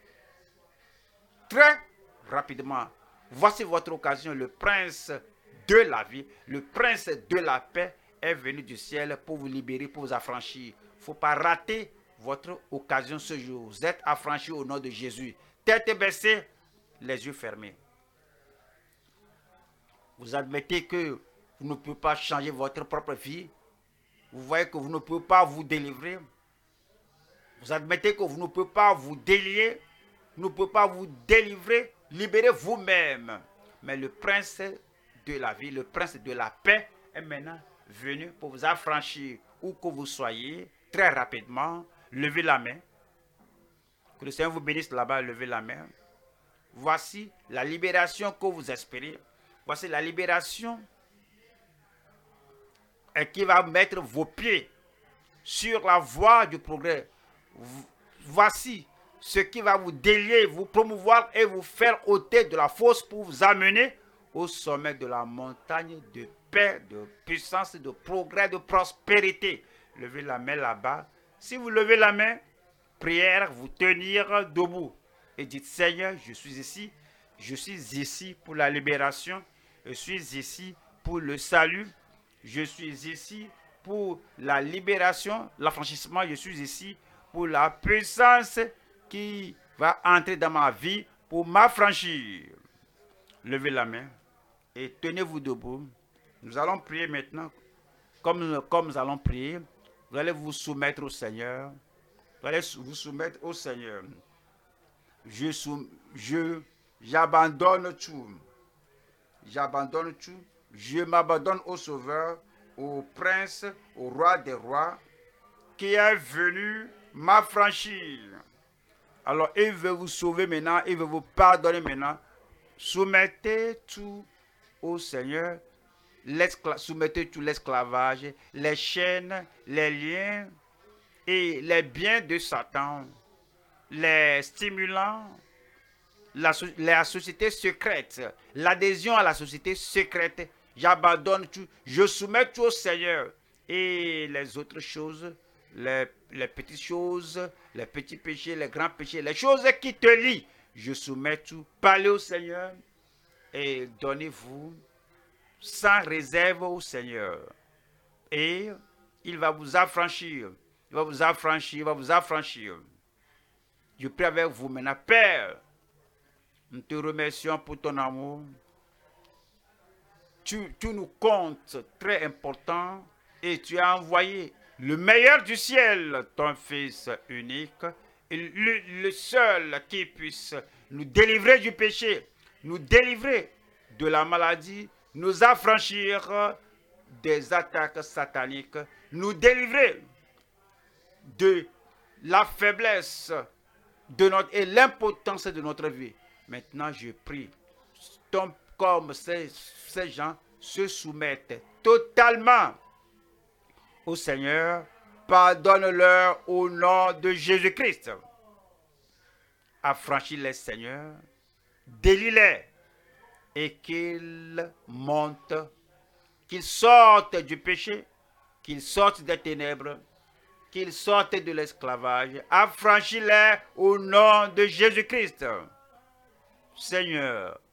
très rapidement. Voici votre occasion. Le prince de la vie, le prince de la paix est venu du ciel pour vous libérer, pour vous affranchir. Il ne faut pas rater votre occasion ce jour. Vous êtes affranchis au nom de Jésus. Tête baissée, les yeux fermés. Vous admettez que vous ne pouvez pas changer votre propre vie. Vous voyez que vous ne pouvez pas vous délivrer. Vous admettez que vous ne pouvez pas vous délier. Vous ne pouvez pas vous délivrer. Libérez vous-même. Mais le prince de la vie, le prince de la paix est maintenant venu pour vous affranchir où que vous soyez. Très rapidement, levez la main. Que le Seigneur vous bénisse là-bas, levez la main. Voici la libération que vous espérez. Voici la libération et qui va mettre vos pieds sur la voie du progrès. Voici ce qui va vous délier, vous promouvoir et vous faire ôter de la fosse pour vous amener au sommet de la montagne de paix, de puissance, de progrès, de prospérité. Levez la main là-bas. Si vous levez la main, prière, vous tenir debout et dites Seigneur, je suis ici, je suis ici pour la libération, je suis ici pour le salut, je suis ici pour la libération, l'affranchissement, je suis ici pour la puissance qui va entrer dans ma vie pour m'affranchir. Levez la main et tenez-vous debout. Nous allons prier maintenant. Comme, comme nous allons prier, vous allez vous soumettre au Seigneur. Vous allez vous soumettre au Seigneur. Je, sou, je, j'abandonne tout. J'abandonne tout. Je m'abandonne au Sauveur, au Prince, au Roi des Rois, qui est venu m'affranchir. Alors, il veut vous sauver maintenant, il veut vous pardonner maintenant. Soumettez tout au Seigneur. Soumettez tout l'esclavage, les chaînes, les liens et les biens de Satan, les stimulants, la, la société secrète, l'adhésion à la société secrète. J'abandonne tout, je soumets tout au Seigneur. Et les autres choses, les, les petites choses, les petits péchés, les grands péchés, les choses qui te lient, je soumets tout. Parlez au Seigneur et donnez-vous sans réserve au Seigneur. Et il va vous affranchir. Il va vous affranchir, il va vous affranchir. Je prie avec vous maintenant. Père, nous te remercions pour ton amour. Tu, tu nous comptes très important et tu as envoyé le meilleur du ciel, ton Fils unique, et le, le seul qui puisse nous délivrer du péché, nous délivrer de la maladie, nous affranchir des attaques sataniques, nous délivrer de la faiblesse de notre, et l'impotence de notre vie. Maintenant, je prie, ton, comme ces, ces gens se soumettent totalement au Seigneur, pardonne-leur au nom de Jésus-Christ. Affranchis-les, Seigneur, délie-les et qu'ils montent, qu'ils sortent du péché, qu'ils sortent des ténèbres, qu'ils sortent de l'esclavage. Affranchis-les au nom de Jésus-Christ. Seigneur,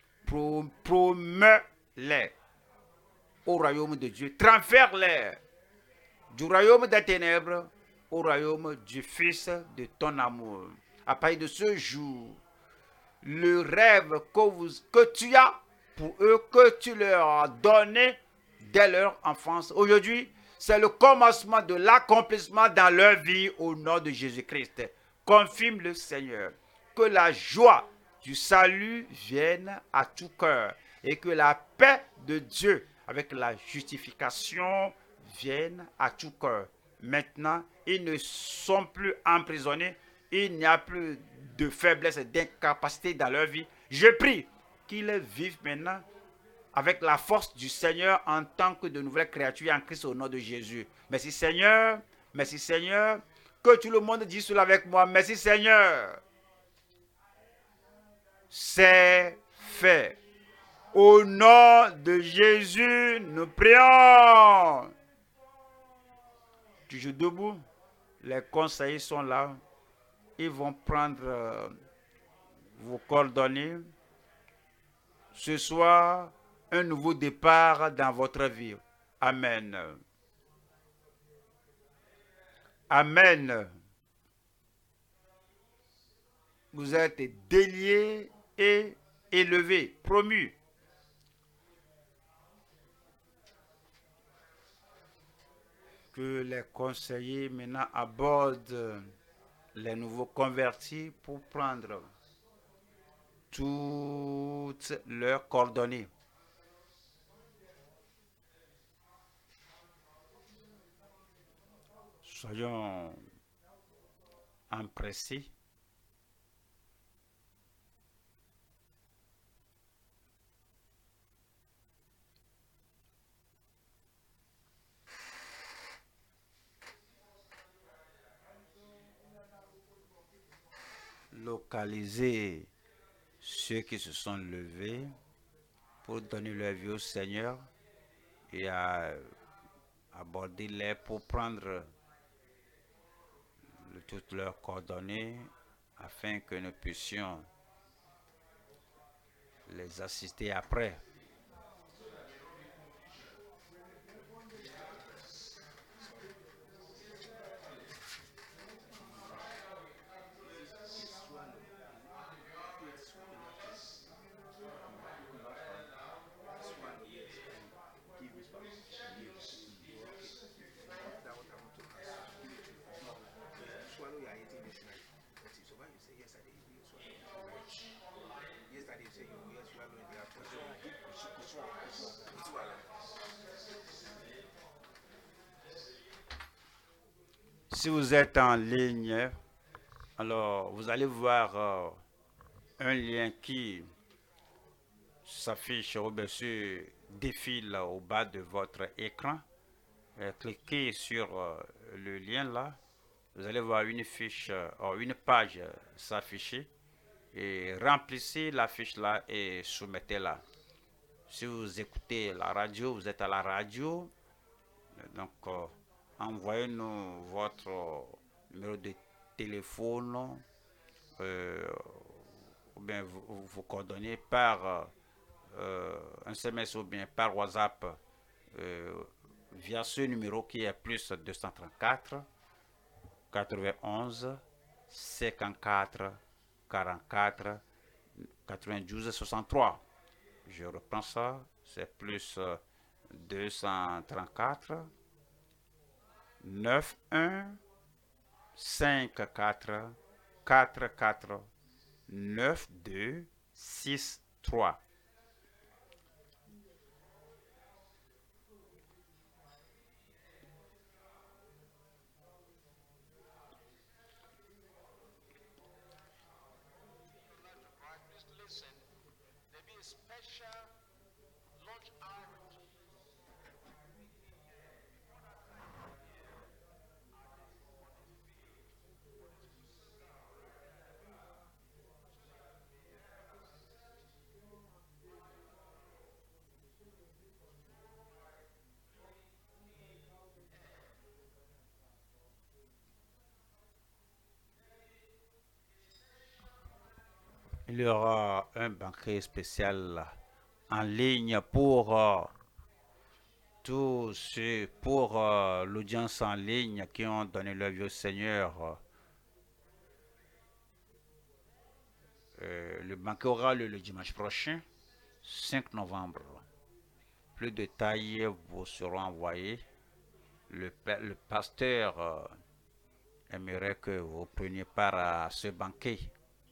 promets-les au royaume de Dieu. Transfère-les du royaume des ténèbres au royaume du Fils de ton amour. À partir de ce jour, le rêve que, vous, que tu as pour eux, que tu leur as donné dès leur enfance, aujourd'hui, c'est le commencement de l'accomplissement dans leur vie au nom de Jésus-Christ. Confirme le Seigneur. Que la joie du salut vienne à tout cœur et que la paix de Dieu avec la justification vienne à tout cœur. Maintenant, ils ne sont plus emprisonnés. Il n'y a plus de faiblesse et d'incapacité dans leur vie. Je prie qu'ils vivent maintenant avec la force du Seigneur en tant que de nouvelles créatures en Christ au nom de Jésus. Merci Seigneur, merci Seigneur. Que tout le monde dise cela avec moi. Merci Seigneur. C'est fait. Au nom de Jésus, nous prions. Toujours debout. Les conseillers sont là. Ils vont prendre euh, vos coordonnées. Ce soir, un nouveau départ dans votre vie. Amen. Amen. Vous êtes déliés et élevés, promus. Que les conseillers maintenant abordent les nouveaux convertis pour prendre toutes leurs coordonnées. Soyons empressés. Localiser ceux qui se sont levés pour donner leur vie au Seigneur et à aborder-les pour prendre toutes leurs coordonnées afin que nous puissions les assister après. Si vous êtes en ligne, alors vous allez voir euh, un lien qui s'affiche au-dessus, défile au bas de votre écran. Euh, cliquez sur euh, le lien là. Vous allez voir une fiche, euh, une page euh, s'afficher. Et remplissez la fiche là et soumettez-la. Si vous écoutez la radio, vous êtes à la radio, donc euh, envoyez-nous votre euh, numéro de téléphone euh, ou bien vos, vos coordonnées par euh, un S M S ou bien par WhatsApp euh, via ce numéro qui est plus deux cent trente-quatre quatre-vingt-onze cinquante-quatre quarante-quatre quatre-vingt-douze soixante-trois. Je reprends ça, c'est plus euh, deux cent trente-quatre quatre-vingt-un cinquante-quatre quarante-quatre quatre-vingt-deux soixante-trois. Il y aura un banquet spécial en ligne pour euh, tous ceux, pour euh, l'audience en ligne qui ont donné leur vie au Seigneur. Euh, le banquet aura lieu le dimanche prochain, cinq novembre. Plus de détails vous seront envoyés. Le, le pasteur euh, aimerait que vous preniez part à ce banquet.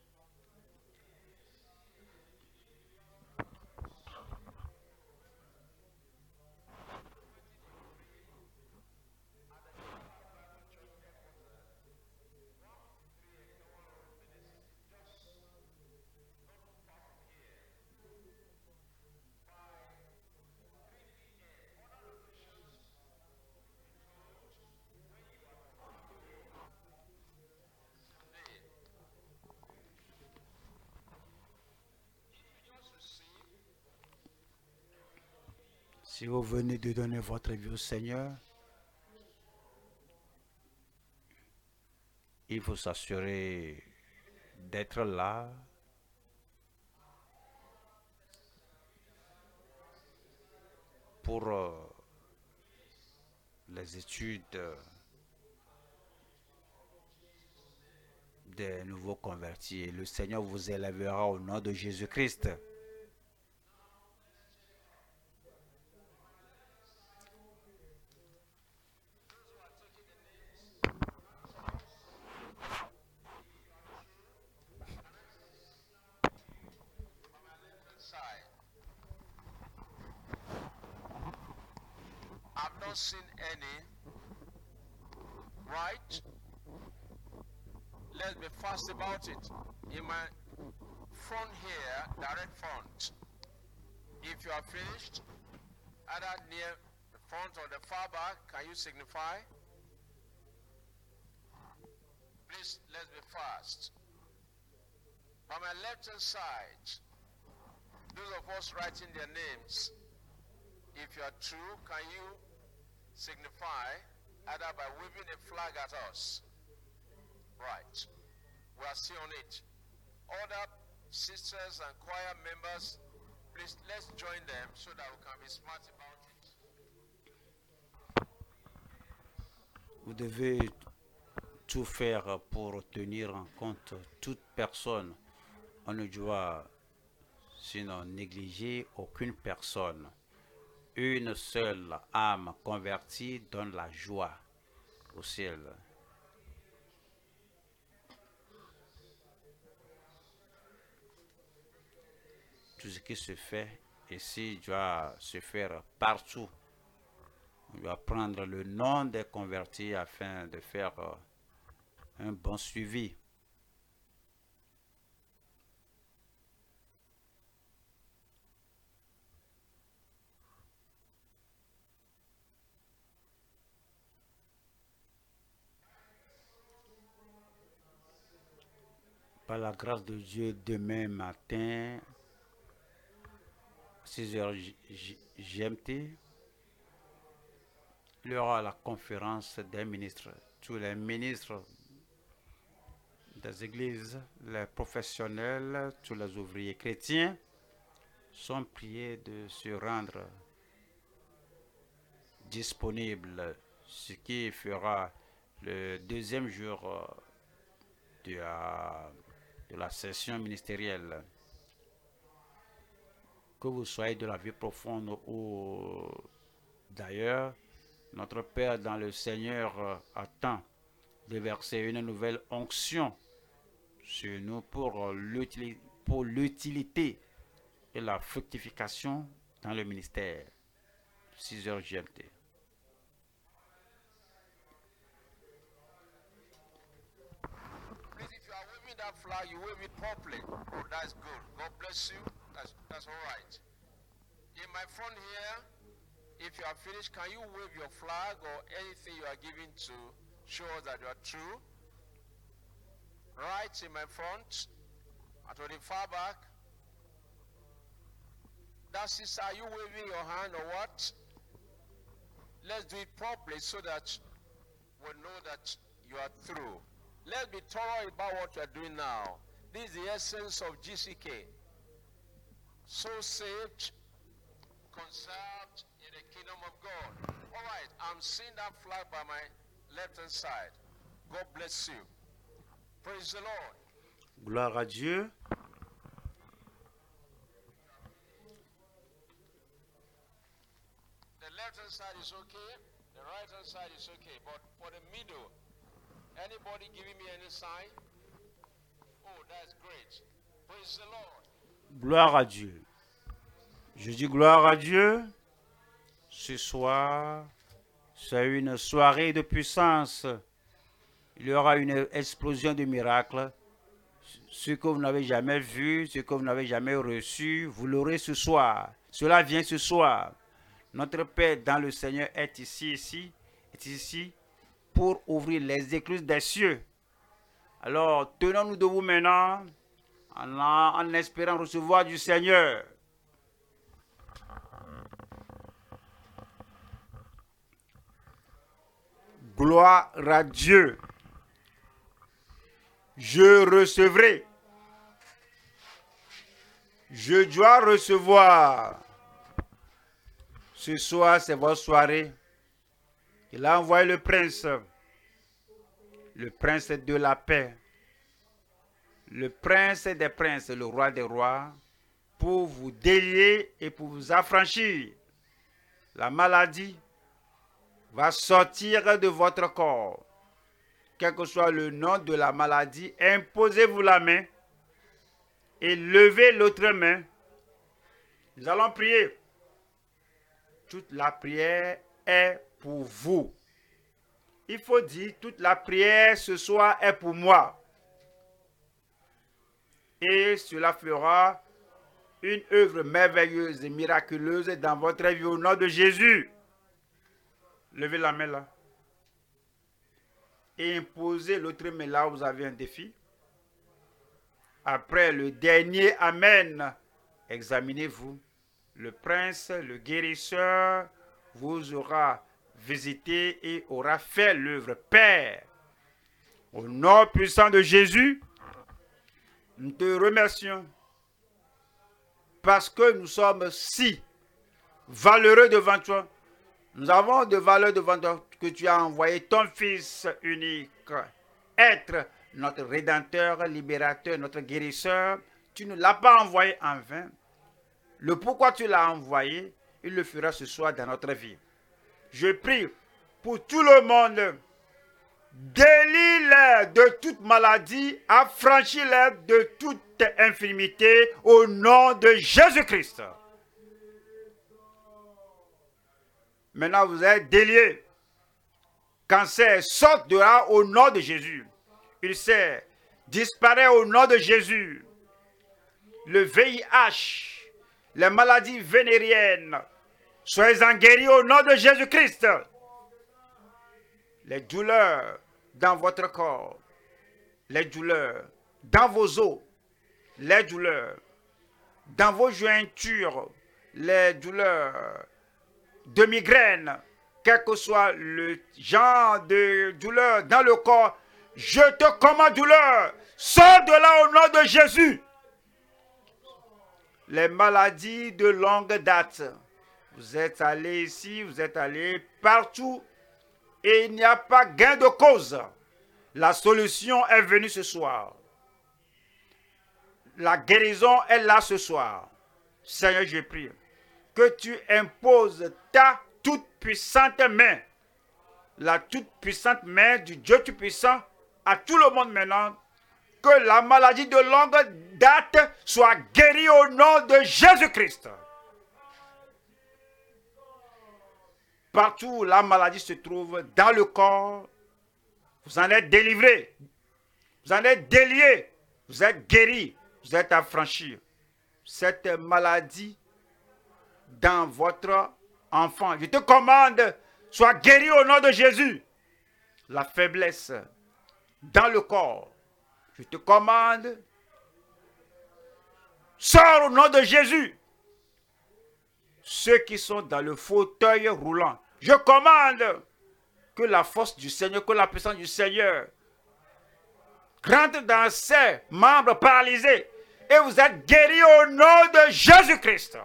Si vous venez de donner votre vie au Seigneur, il faut s'assurer d'être là pour euh, les études des nouveaux convertis. Le Seigneur vous élèvera au nom de Jésus-Christ. I've not seen any. Right? Let's be fast about it. In my front here, direct front. If you are finished, either near the front or the far back, can you signify? Please, let's be fast. On my left hand side, those of us writing their names, if you are true, can you signify either by waving a flag at us? Right. We are still on it. Other sisters and choir members, please let's join them so that we can be smart about it. Vous devez tout faire pour tenir en compte toute personne. On ne doit sinon négliger aucune personne. Une seule âme convertie donne la joie au ciel. tout ce qui se fait ici doit se faire partout. On doit prendre le nom des convertis afin de faire un bon suivi. Par la grâce de Dieu, demain matin, six heures G M T, il y aura la conférence des ministres. Tous les ministres des églises, les professionnels, tous les ouvriers chrétiens sont priés de se rendre disponibles, ce qui fera le deuxième jour de la, de la session ministérielle. Que vous soyez de la vie profonde ou d'ailleurs, notre Père dans le Seigneur attend de verser une nouvelle onction sur nous pour l'utilité et la fructification dans le ministère. six heures G M T. Please, if you are waving that flag, you wave it properly. Oh, that's good. God bless you. That's, that's all right. In my front here, if you are finished, can you wave your flag or anything you are giving to show us that you are true? Right in my front, at the far back. That sister, are you waving your hand or what? Let's do it properly so that we know that you are through. Let's be thorough about what you are doing now. This is the essence of G C K. So saved, conserved in the kingdom of God. All right, I'm seeing that flag by my left-hand side. God bless you. Praise the Lord. Gloire à Dieu. The left-hand side is okay. The right-hand side is okay. But for the middle, anybody giving me any sign? Oh, that's great. Praise the Lord. Gloire à Dieu. Je dis gloire à Dieu. Ce soir, c'est une soirée de puissance. Il y aura une explosion de miracles. Ce que vous n'avez jamais vu, ce que vous n'avez jamais reçu, vous l'aurez ce soir. Cela vient ce soir. Notre Père dans le Seigneur est ici, ici, est ici pour ouvrir les écluses des cieux. Alors, tenons-nous debout maintenant en, en espérant recevoir du Seigneur. Gloire à Dieu. Je recevrai. Je dois recevoir. Ce soir, c'est votre soirée. Il a envoyé le prince. Le prince de la paix. Le prince des princes, le roi des rois, pour vous délier et pour vous affranchir. La maladie va sortir de votre corps. Quel que soit le nom de la maladie, imposez-vous la main et levez l'autre main. Nous allons prier. Toute la prière est pour vous. Il faut dire, toute la prière ce soir est pour moi. Et cela fera une œuvre merveilleuse et miraculeuse dans votre vie au nom de Jésus. Levez la main là. Et imposez l'autre main là où vous avez un défi. Après le dernier Amen, examinez-vous. Le prince, le guérisseur, vous aura visité et aura fait l'œuvre. Père, au nom puissant de Jésus, nous te remercions parce que nous sommes si valeureux devant toi. Nous avons de valeur devant toi que tu as envoyé ton Fils unique, être notre Rédempteur, Libérateur, notre Guérisseur. Tu ne l'as pas envoyé en vain. Le pourquoi tu l'as envoyé, il le fera ce soir dans notre vie. Je prie pour tout le monde. Délie-les de toute maladie, affranchis-les de toute toute infirmité au nom de Jésus-Christ. Maintenant, vous êtes déliés. Cancer, saute de là au nom de Jésus. Ulcère, disparaît au nom de Jésus. Le V I H, les maladies vénériennes, soyez-en guéris au nom de Jésus-Christ. Les douleurs dans votre corps, les douleurs dans vos os, les douleurs dans vos jointures, les douleurs de migraine, quel que soit le genre de douleur dans le corps, je te commande douleur, sors de là au nom de Jésus. Les maladies de longue date, vous êtes allé ici, vous êtes allé partout, et il n'y a pas gain de cause. La solution est venue ce soir. La guérison est là ce soir. Seigneur, je prie que tu imposes ta toute puissante main, la toute puissante main du Dieu Tout-Puissant à tout le monde maintenant, que la maladie de longue date soit guérie au nom de Jésus-Christ. Partout où la maladie se trouve dans le corps, vous en êtes délivrés, vous en êtes déliés, vous êtes guéris, vous êtes affranchis. Cette maladie dans votre enfant, je te commande, sois guéri au nom de Jésus. La faiblesse dans le corps, je te commande, sors au nom de Jésus. Ceux qui sont dans le fauteuil roulant, je commande que la force du Seigneur, que la puissance du Seigneur rentre dans ces membres paralysés et vous êtes guéris au nom de Jésus-Christ.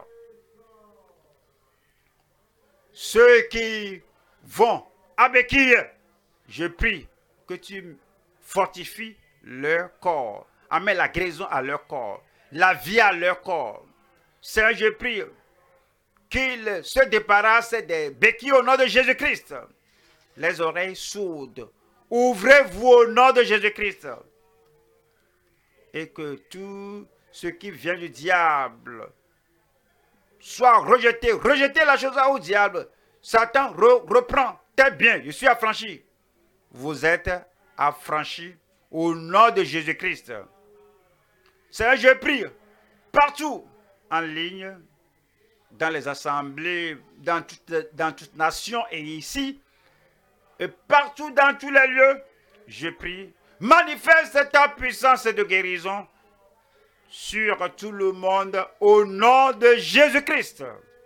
Ceux qui vont à béquille, je prie que tu fortifies leur corps, amène la guérison à leur corps, la vie à leur corps. Seigneur, je prie qu'ils se débarrassent des béquilles au nom de Jésus-Christ. Les oreilles sourdes, ouvrez-vous au nom de Jésus-Christ. Et que tout ce qui vient du diable soit rejeté. Rejetez la chose au diable. Satan re, reprend. T'es bien, je suis affranchi. Vous êtes affranchis au nom de Jésus-Christ. Seigneur, je prie partout en ligne, dans les assemblées, dans toute, dans toute nation et ici, et partout dans tous les lieux, je prie, manifeste ta puissance de guérison sur tout le monde au nom de Jésus-Christ.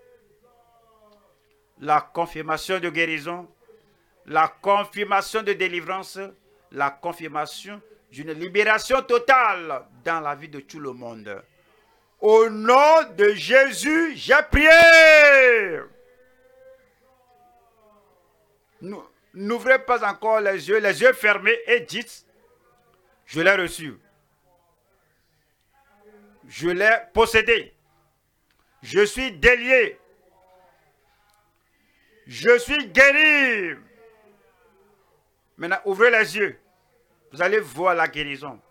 La confirmation de guérison, la confirmation de délivrance, la confirmation d'une libération totale dans la vie de tout le monde. Au nom de Jésus, j'ai prié. N'ouvrez pas encore les yeux, les yeux fermés et dites, je l'ai reçu. Je l'ai possédé. Je suis délié. Je suis guéri. Maintenant, ouvrez les yeux. Vous allez voir la guérison.